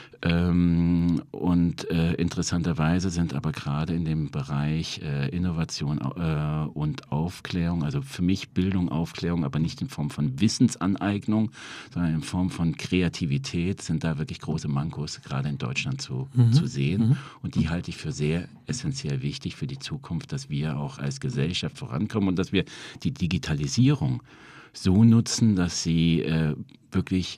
Interessanterweise sind aber gerade in dem Bereich Innovation und Aufklärung, also für mich Bildung, Aufklärung, aber nicht in Form von Wissensaneignung, sondern in Form von Kreativität, sind da wirklich große Mankos gerade in Deutschland zu sehen. Und die halte ich für sehr essentiell wichtig für die Zukunft, dass wir auch als Gesellschaft vorankommen und dass wir die Digitalisierung so nutzen, dass sie wirklich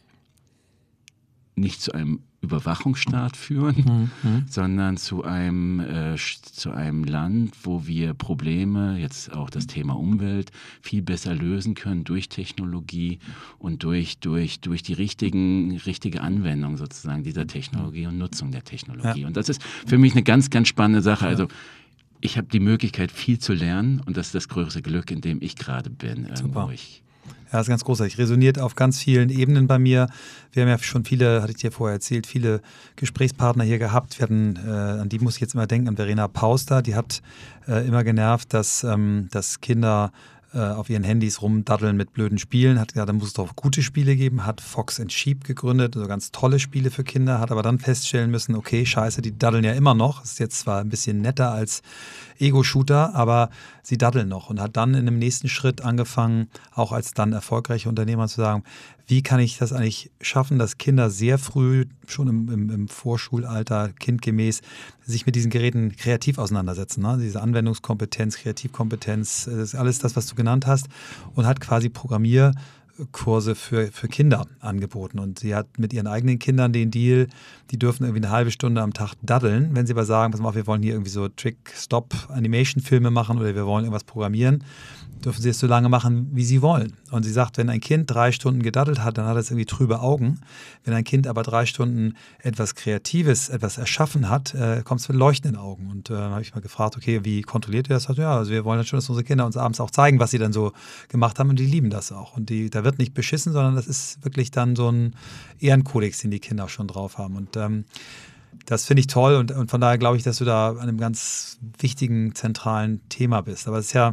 nicht zu einem Überwachungsstaat führen, sondern zu einem Land, wo wir Probleme, jetzt auch das Thema Umwelt, viel besser lösen können durch Technologie und durch die richtige Anwendung sozusagen dieser Technologie und Nutzung der Technologie. Ja. Und das ist für mich eine ganz, ganz spannende Sache. Also ich habe die Möglichkeit, viel zu lernen und das ist das größte Glück, in dem ich gerade bin. Super. Ja, das ist ganz großartig. Resoniert auf ganz vielen Ebenen bei mir. Wir haben ja schon viele, hatte ich dir vorher erzählt, viele Gesprächspartner hier gehabt. Wir hatten, an die muss ich jetzt immer denken, an Verena Pauster. Die hat immer genervt, dass Kinder auf ihren Handys rumdaddeln mit blöden Spielen. Hat gesagt, da muss es doch gute Spiele geben. Hat Fox and Sheep gegründet, also ganz tolle Spiele für Kinder. Hat aber dann feststellen müssen, okay, scheiße, die daddeln ja immer noch. Ist jetzt zwar ein bisschen netter als Ego-Shooter, aber sie daddeln noch. Und hat dann in einem nächsten Schritt angefangen, auch als dann erfolgreicher Unternehmer zu sagen, wie kann ich das eigentlich schaffen, dass Kinder sehr früh, schon im Vorschulalter, kindgemäß, sich mit diesen Geräten kreativ auseinandersetzen. Ne? Diese Anwendungskompetenz, Kreativkompetenz, das ist alles das, was du genannt hast. Und hat quasi Programmierkurse für Kinder angeboten. Und sie hat mit ihren eigenen Kindern den Deal, die dürfen irgendwie eine halbe Stunde am Tag daddeln. Wenn sie aber sagen, pass mal auf, wir wollen hier irgendwie so Trick-Stop-Animation-Filme machen oder wir wollen irgendwas programmieren, dürfen sie es so lange machen, wie sie wollen. Und sie sagt, wenn ein Kind 3 Stunden gedaddelt hat, dann hat es irgendwie trübe Augen. Wenn ein Kind aber 3 Stunden etwas Kreatives, etwas erschaffen hat, kommt es mit leuchtenden Augen. Und da habe ich mal gefragt, okay, wie kontrolliert ihr das? Ja, also wir wollen dann schon, dass unsere Kinder uns abends auch zeigen, was sie dann so gemacht haben und die lieben das auch. Und da wird nicht beschissen, sondern das ist wirklich dann so ein Ehrenkodex, den die Kinder auch schon drauf haben. Und das finde ich toll und von daher glaube ich, dass du da an einem ganz wichtigen, zentralen Thema bist. Aber es ist ja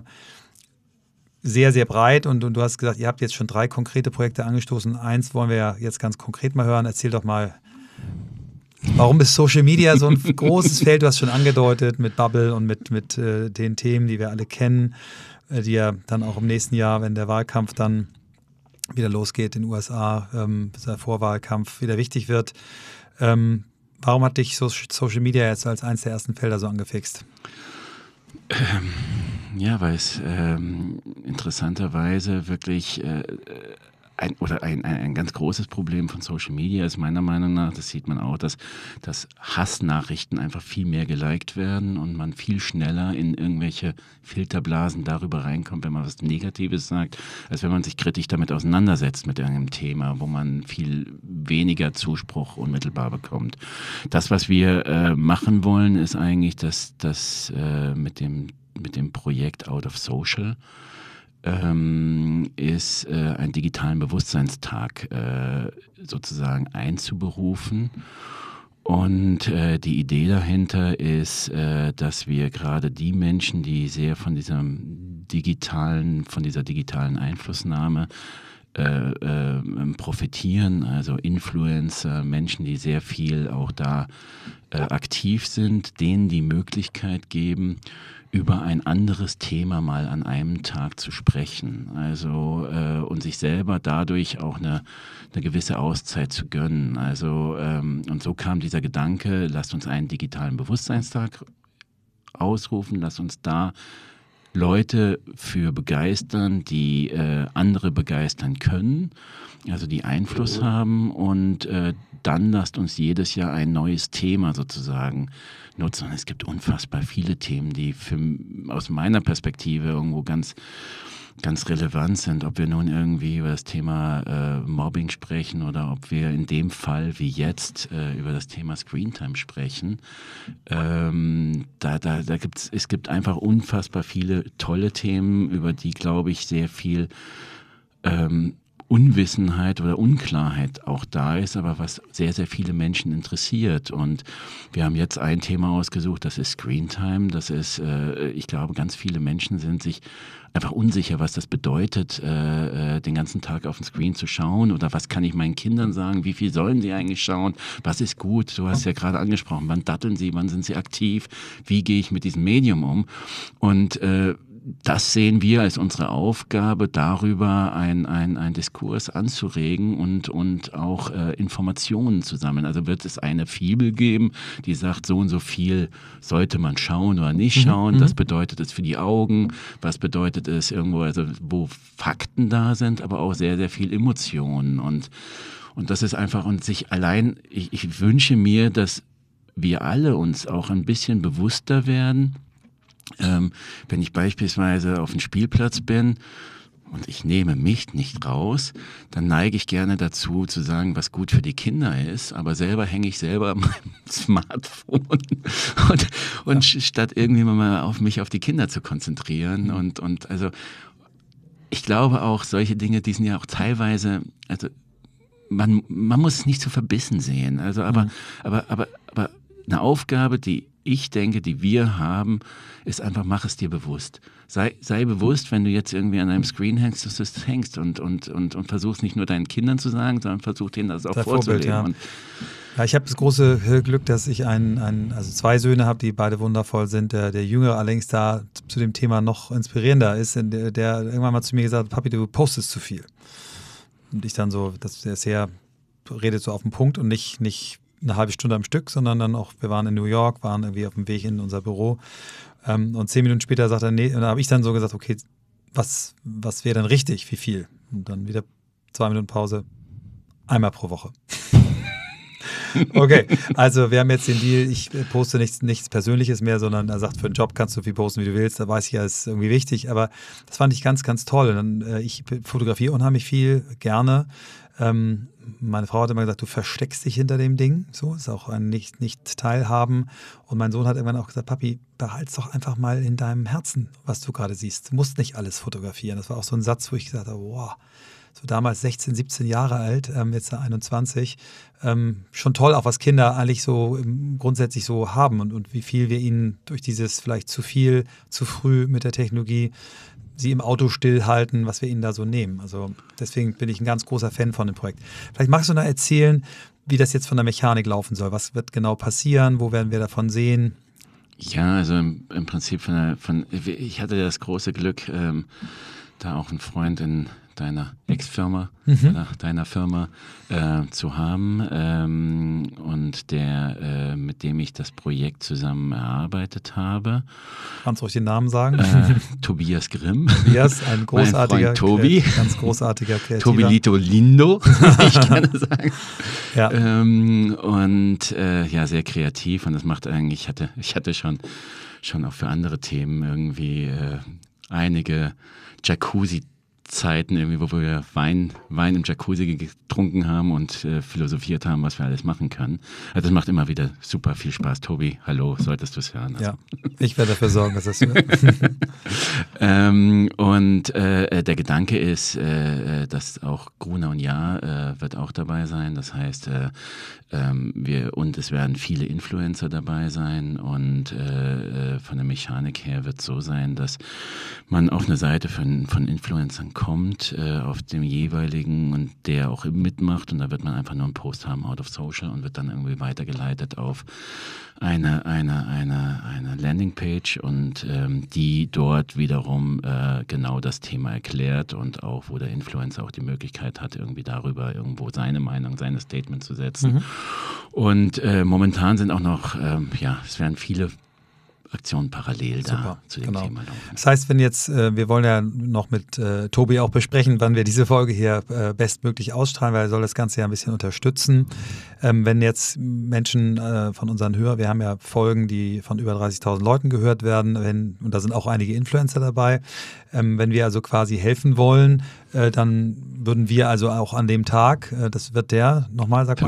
sehr, sehr breit und du hast gesagt, ihr habt jetzt schon 3 konkrete Projekte angestoßen. Eins wollen wir ja jetzt ganz konkret mal hören. Erzähl doch mal, warum ist Social Media so ein großes Feld? Du hast schon angedeutet mit Bubble und mit den Themen, die wir alle kennen, die ja dann auch im nächsten Jahr, wenn der Wahlkampf dann wieder losgeht in den USA, der Vorwahlkampf wieder wichtig wird. Warum hat dich Social Media jetzt als eines der ersten Felder so angefixt? Ja, weil es interessanterweise wirklich ein ganz großes Problem von Social Media ist meiner Meinung nach, das sieht man auch, dass Hassnachrichten einfach viel mehr geliked werden und man viel schneller in irgendwelche Filterblasen darüber reinkommt, wenn man was Negatives sagt, als wenn man sich kritisch damit auseinandersetzt mit irgendeinem Thema, wo man viel weniger Zuspruch unmittelbar bekommt. Das, was wir machen wollen, ist eigentlich, dass mit dem Projekt Out of Social ist einen digitalen Bewusstseinstag sozusagen einzuberufen. Und die Idee dahinter ist, dass wir gerade die Menschen, die sehr von dieser digitalen Einflussnahme profitieren, also Influencer, Menschen, die sehr viel auch da aktiv sind, denen die Möglichkeit geben, über ein anderes Thema mal an einem Tag zu sprechen. Also und sich selber dadurch auch eine gewisse Auszeit zu gönnen. Also und so kam dieser Gedanke, lasst uns einen digitalen Bewusstseinstag ausrufen, lasst uns da Leute für begeistern, die andere begeistern können, also die Einfluss haben und dann lasst uns jedes Jahr ein neues Thema sozusagen nutzen. Und es gibt unfassbar viele Themen, die aus meiner Perspektive irgendwo ganz ganz relevant sind, ob wir nun irgendwie über das Thema Mobbing sprechen oder ob wir in dem Fall wie jetzt über das Thema Screentime sprechen. Es gibt einfach unfassbar viele tolle Themen, über die, glaube ich, sehr viel Unwissenheit oder Unklarheit auch da ist, aber was sehr, sehr viele Menschen interessiert. Und wir haben jetzt ein Thema ausgesucht, das ist Screentime. Das ist, ich glaube, ganz viele Menschen sind sich einfach unsicher, was das bedeutet, den ganzen Tag auf den Screen zu schauen oder was kann ich meinen Kindern sagen, wie viel sollen sie eigentlich schauen, was ist gut, du hast ja gerade angesprochen, wann datteln sie, wann sind sie aktiv, wie gehe ich mit diesem Medium um und das sehen wir als unsere Aufgabe, darüber einen Diskurs anzuregen und auch Informationen zu sammeln. Also wird es eine Fibel geben, die sagt, so und so viel sollte man schauen oder nicht schauen. Das bedeutet es für die Augen. Was bedeutet es irgendwo, also wo Fakten da sind, aber auch sehr, sehr viel Emotionen. Und das ist einfach, und sich allein, ich wünsche mir, dass wir alle uns auch ein bisschen bewusster werden, wenn ich beispielsweise auf dem Spielplatz bin und ich nehme mich nicht raus, dann neige ich gerne dazu zu sagen, was gut für die Kinder ist, aber selber hänge ich selber an meinem Smartphone und statt irgendwie mal auf die Kinder zu konzentrieren und also ich glaube auch, solche Dinge, die sind ja auch teilweise, also man muss es nicht so verbissen sehen, also aber eine Aufgabe, die ich denke, die wir haben, ist einfach, mach es dir bewusst. Sei bewusst, wenn du jetzt irgendwie an einem Screen hängst, dass du es hängst und versuchst nicht nur deinen Kindern zu sagen, sondern versuch denen das auch vorzuleben. Vorbild, ja, ich habe das große Glück, dass ich also 2 Söhne habe, die beide wundervoll sind. Der Jüngere allerdings da zu dem Thema noch inspirierender ist, der irgendwann mal zu mir gesagt hat, Papi, du postest zu viel. Und ich dann so, der redet so auf den Punkt und nicht eine halbe Stunde am Stück, sondern dann auch, wir waren in New York, waren irgendwie auf dem Weg in unser Büro und 10 Minuten später sagt er, nee, und da habe ich dann so gesagt, okay, was wäre denn richtig, wie viel? Und dann wieder 2 Minuten Pause, einmal pro Woche. Okay, also wir haben jetzt den Deal, ich poste nichts Persönliches mehr, sondern er sagt, für einen Job kannst du viel posten, wie du willst, da weiß ich ja, ist irgendwie wichtig, aber das fand ich ganz, ganz toll. Und dann, ich fotografiere unheimlich viel, gerne. Meine Frau hat immer gesagt, du versteckst dich hinter dem Ding, so ist auch ein nicht teilhaben. Und mein Sohn hat irgendwann auch gesagt, Papi, behalt's doch einfach mal in deinem Herzen, was du gerade siehst. Du musst nicht alles fotografieren. Das war auch so ein Satz, wo ich gesagt habe, wow, so damals 16, 17 Jahre alt, jetzt 21, schon toll, auch was Kinder eigentlich so grundsätzlich so haben und wie viel wir ihnen durch dieses vielleicht zu viel, zu früh mit der Technologie sie im Auto stillhalten, was wir ihnen da so nehmen. Also deswegen bin ich ein ganz großer Fan von dem Projekt. Vielleicht magst du noch erzählen, wie das jetzt von der Mechanik laufen soll. Was wird genau passieren? Wo werden wir davon sehen? Ja, also im Prinzip ich hatte das große Glück, da auch einen Freund in deiner Ex-Firma oder deiner Firma zu haben und der, mit dem ich das Projekt zusammen erarbeitet habe. Kannst du euch den Namen sagen? Tobias Grimm. Tobias, ein großartiger, Tobi. Ganz großartiger Kreativer. Tobilito Lindo, ich kann es sagen. Ja. Ja, sehr kreativ und das macht eigentlich, ich hatte schon auch für andere Themen irgendwie einige Jacuzzi-Zeiten, irgendwie, wo wir Wein im Jacuzzi getrunken haben und philosophiert haben, was wir alles machen können. Also das macht immer wieder super viel Spaß. Tobi, hallo, solltest du es hören. Also. Ja, ich werde dafür sorgen, dass das hört. Der Gedanke ist, dass auch Gruner und Jahr wird auch dabei sein. Das heißt, es werden viele Influencer dabei sein und von der Mechanik her wird es so sein, dass man auf eine Seite von Influencern kommt, auf dem jeweiligen und der auch mitmacht und da wird man einfach nur einen Post haben out of social und wird dann irgendwie weitergeleitet auf eine Landingpage und die dort wiederum genau das Thema erklärt und auch, wo der Influencer auch die Möglichkeit hat, irgendwie darüber irgendwo seine Meinung, seine Statement zu setzen. Und momentan sind auch noch, es werden viele Aktionen parallel da zu dem Thema laufen. Das heißt, wenn jetzt, wir wollen ja noch mit Tobi auch besprechen, wann wir diese Folge hier bestmöglich ausstrahlen, weil er soll das Ganze ja ein bisschen unterstützen. Wenn jetzt Menschen von unseren Hörern, wir haben ja Folgen, die von über 30.000 Leuten gehört werden, und da sind auch einige Influencer dabei, wenn wir also quasi helfen wollen, dann würden wir also auch an dem Tag, das wird der, nochmal sag mal.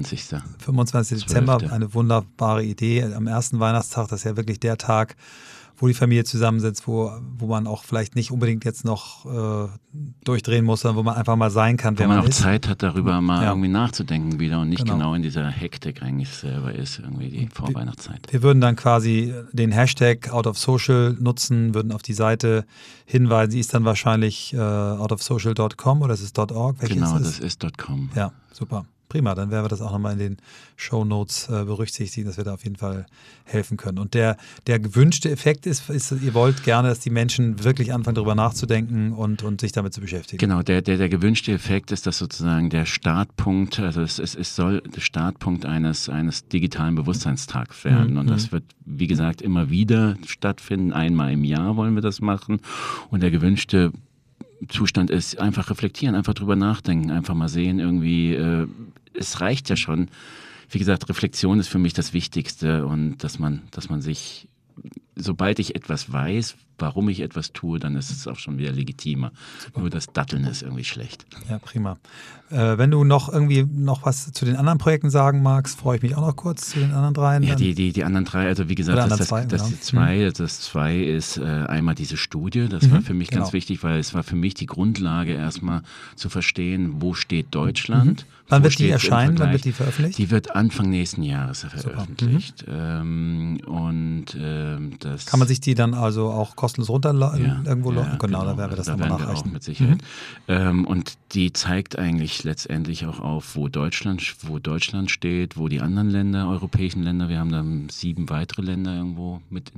25. Dezember, eine wunderbare Idee. Am ersten Weihnachtstag, das ist ja wirklich der Tag, wo die Familie zusammensitzt, wo man auch vielleicht nicht unbedingt jetzt noch durchdrehen muss, sondern wo man einfach mal sein kann, wer man ist. Wo man auch Zeit hat, darüber mal irgendwie nachzudenken wieder und nicht genau in dieser Hektik eigentlich selber ist, irgendwie die Vorweihnachtszeit. Wir würden dann quasi den Hashtag Out of Social nutzen, würden auf die Seite hinweisen. Die ist dann wahrscheinlich outofsocial.com oder ist es .org? Genau, das ist .com. Ja, super. Prima, dann werden wir das auch nochmal in den Shownotes berücksichtigen, dass wir da auf jeden Fall helfen können. Und der gewünschte Effekt ist, ihr wollt gerne, dass die Menschen wirklich anfangen, darüber nachzudenken und sich damit zu beschäftigen. Genau, der gewünschte Effekt ist, dass sozusagen der Startpunkt, also es soll der Startpunkt eines digitalen Bewusstseinstags werden. Und das wird, wie gesagt, immer wieder stattfinden. Einmal im Jahr wollen wir das machen. Und der gewünschte Zustand ist einfach reflektieren, einfach drüber nachdenken, einfach mal sehen, irgendwie, es reicht ja schon. Wie gesagt, Reflexion ist für mich das Wichtigste und dass man sich, sobald ich etwas weiß, warum ich etwas tue, dann ist es auch schon wieder legitimer. Super. Nur das Datteln ist irgendwie schlecht. Ja, prima. Wenn du noch was zu den anderen Projekten sagen magst, freue ich mich auch noch kurz zu den anderen dreien. Ja, die anderen drei, also wie gesagt, das zwei ist einmal diese Studie, das war für mich ganz wichtig, weil es war für mich die Grundlage erstmal zu verstehen, wo steht Deutschland. Wann wird die erscheinen? Wann wird die veröffentlicht? Die wird Anfang nächsten Jahres veröffentlicht. Kann man sich die dann also auch kostenlos runterladen irgendwo? Genau, da werden wir das nochmal nachreichen. Mit Sicherheit. Und die zeigt eigentlich letztendlich auch auf, wo Deutschland steht, wo die anderen Länder, europäischen Länder, wir haben dann 7 weitere Länder irgendwo mit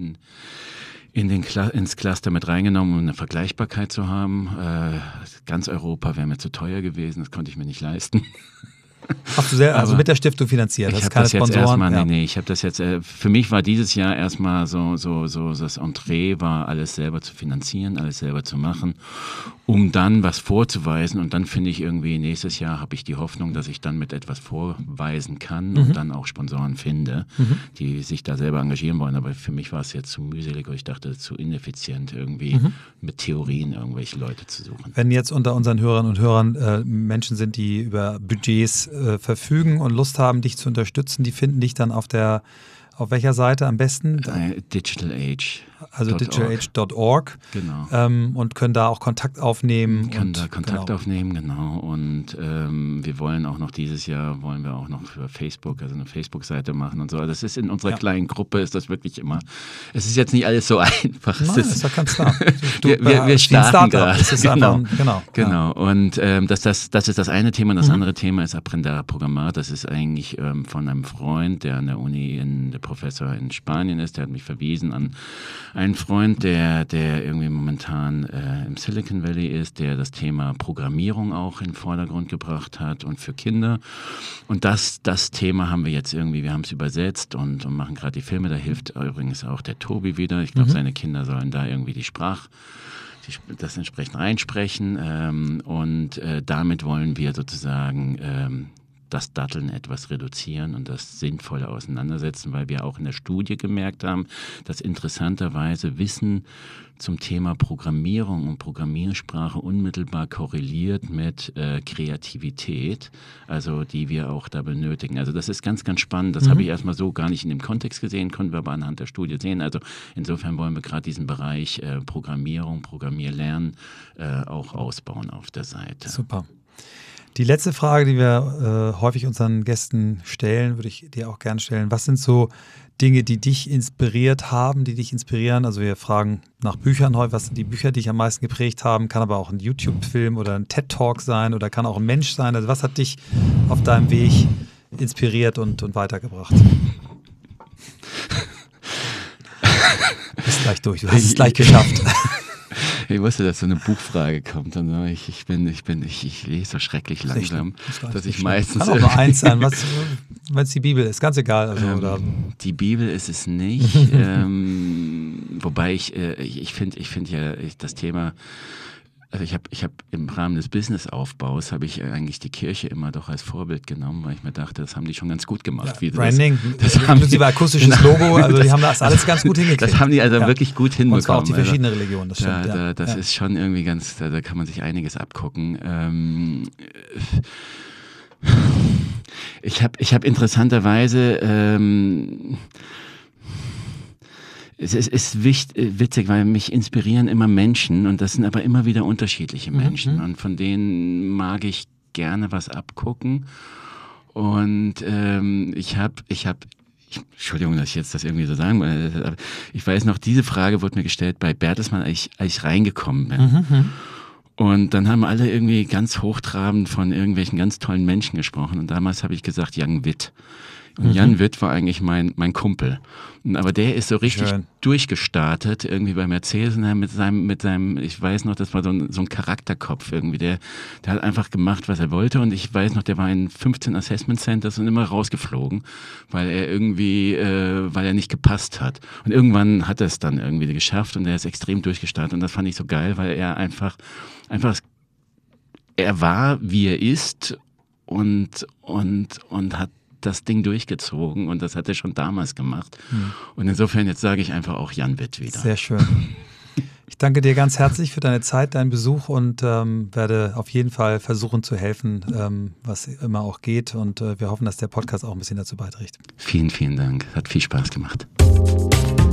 ins Cluster mit reingenommen, um eine Vergleichbarkeit zu haben. Ganz Europa wäre mir zu teuer gewesen, das konnte ich mir nicht leisten. Hast du also mit der Stiftung finanziert? Ich habe das jetzt erstmal, nee, ich habe das jetzt, für mich war dieses Jahr erstmal so das Entree war, alles selber zu finanzieren, alles selber zu machen, um dann was vorzuweisen und dann finde ich irgendwie, nächstes Jahr habe ich die Hoffnung, dass ich dann mit etwas vorweisen kann und dann auch Sponsoren finde, die sich da selber engagieren wollen, aber für mich war es jetzt zu mühselig und ich dachte, zu ineffizient irgendwie mit Theorien irgendwelche Leute zu suchen. Wenn jetzt unter unseren Hörerinnen und Hörern Menschen sind, die über Budgets verfügen und Lust haben, dich zu unterstützen, die finden dich dann auf welcher Seite am besten? Digital Age. Also digitalage.org. Genau. Und können da auch Kontakt aufnehmen. Aufnehmen, genau. Und wir wollen auch noch dieses Jahr, für Facebook, also eine Facebook-Seite machen und so. Das ist in unserer kleinen Gruppe, ist das wirklich immer, es ist jetzt nicht alles so einfach. Nein, ist doch ganz klar. Wir starten gerade. Genau. Ja. Und das ist das eine Thema. Das andere Thema ist Aprender a Programar. Das ist eigentlich von einem Freund, der an der Uni, der Professor in Spanien ist, der hat mich verwiesen an einen Freund, der irgendwie momentan im Silicon Valley ist, der das Thema Programmierung auch in den Vordergrund gebracht hat und für Kinder. Und das Thema haben wir jetzt irgendwie, wir haben es übersetzt und machen gerade die Filme. Da hilft übrigens auch der Tobi wieder. Ich glaube, seine Kinder sollen da irgendwie das entsprechend reinsprechen. Und damit wollen wir sozusagen das Datteln etwas reduzieren und das sinnvoller auseinandersetzen, weil wir auch in der Studie gemerkt haben, dass interessanterweise Wissen zum Thema Programmierung und Programmiersprache unmittelbar korreliert mit Kreativität, also die wir auch da benötigen. Also das ist ganz, ganz spannend. Das habe ich erstmal so gar nicht in dem Kontext gesehen, konnten wir aber anhand der Studie sehen. Also insofern wollen wir gerade diesen Bereich Programmierung, Programmierlernen auch ausbauen auf der Seite. Super. Die letzte Frage, die wir häufig unseren Gästen stellen, würde ich dir auch gerne stellen. Was sind so Dinge, die dich inspiriert haben, die dich inspirieren? Also wir fragen nach Büchern häufig, was sind die Bücher, die dich am meisten geprägt haben? Kann aber auch ein YouTube-Film oder ein TED-Talk sein oder kann auch ein Mensch sein. Also was hat dich auf deinem Weg inspiriert und weitergebracht? Du bist gleich durch, du hast es gleich geschafft. Ich wusste, dass so eine Buchfrage kommt. Und ich lese so schrecklich langsam, dass ich meistens... Kann auch nur eins sein. wenn es die Bibel ist, ganz egal. Also, oder? Die Bibel ist es nicht. Wobei ich finde ja das Thema, also ich hab im Rahmen des Businessaufbaus habe ich eigentlich die Kirche immer doch als Vorbild genommen, weil ich mir dachte, das haben die schon ganz gut gemacht. Ja, Branding, inklusive akustisches Logo, also die haben das alles ganz gut hingekriegt. Das haben die also wirklich gut hinbekommen. Und zwar auch die verschiedenen Religionen, das stimmt. Das ist schon irgendwie ganz, da kann man sich einiges abgucken. Ich hab interessanterweise, es ist witzig, weil mich inspirieren immer Menschen und das sind aber immer wieder unterschiedliche Menschen und von denen mag ich gerne was abgucken und Entschuldigung, dass ich jetzt das irgendwie so sagen will, aber ich weiß noch, diese Frage wurde mir gestellt bei Bertelsmann, als ich reingekommen bin. Und dann haben alle irgendwie ganz hochtrabend von irgendwelchen ganz tollen Menschen gesprochen. Und damals habe ich gesagt, Jan Witt. Und Jan Witt war eigentlich mein Kumpel. Aber der ist so richtig durchgestartet, irgendwie bei Mercedes mit seinem, ich weiß noch, das war so ein Charakterkopf irgendwie. Der hat einfach gemacht, was er wollte. Und ich weiß noch, der war in 15 Assessment Centers und immer rausgeflogen, weil er nicht gepasst hat. Und irgendwann hat er es dann irgendwie geschafft und er ist extrem durchgestartet. Und das fand ich so geil, weil er einfach, er war, wie er ist und hat das Ding durchgezogen und das hat er schon damals gemacht. Und insofern, jetzt sage ich einfach auch Jan Witt wieder. Sehr schön. Ich danke dir ganz herzlich für deine Zeit, deinen Besuch und werde auf jeden Fall versuchen zu helfen, was immer auch geht. Und wir hoffen, dass der Podcast auch ein bisschen dazu beiträgt. Vielen, vielen Dank. Hat viel Spaß gemacht.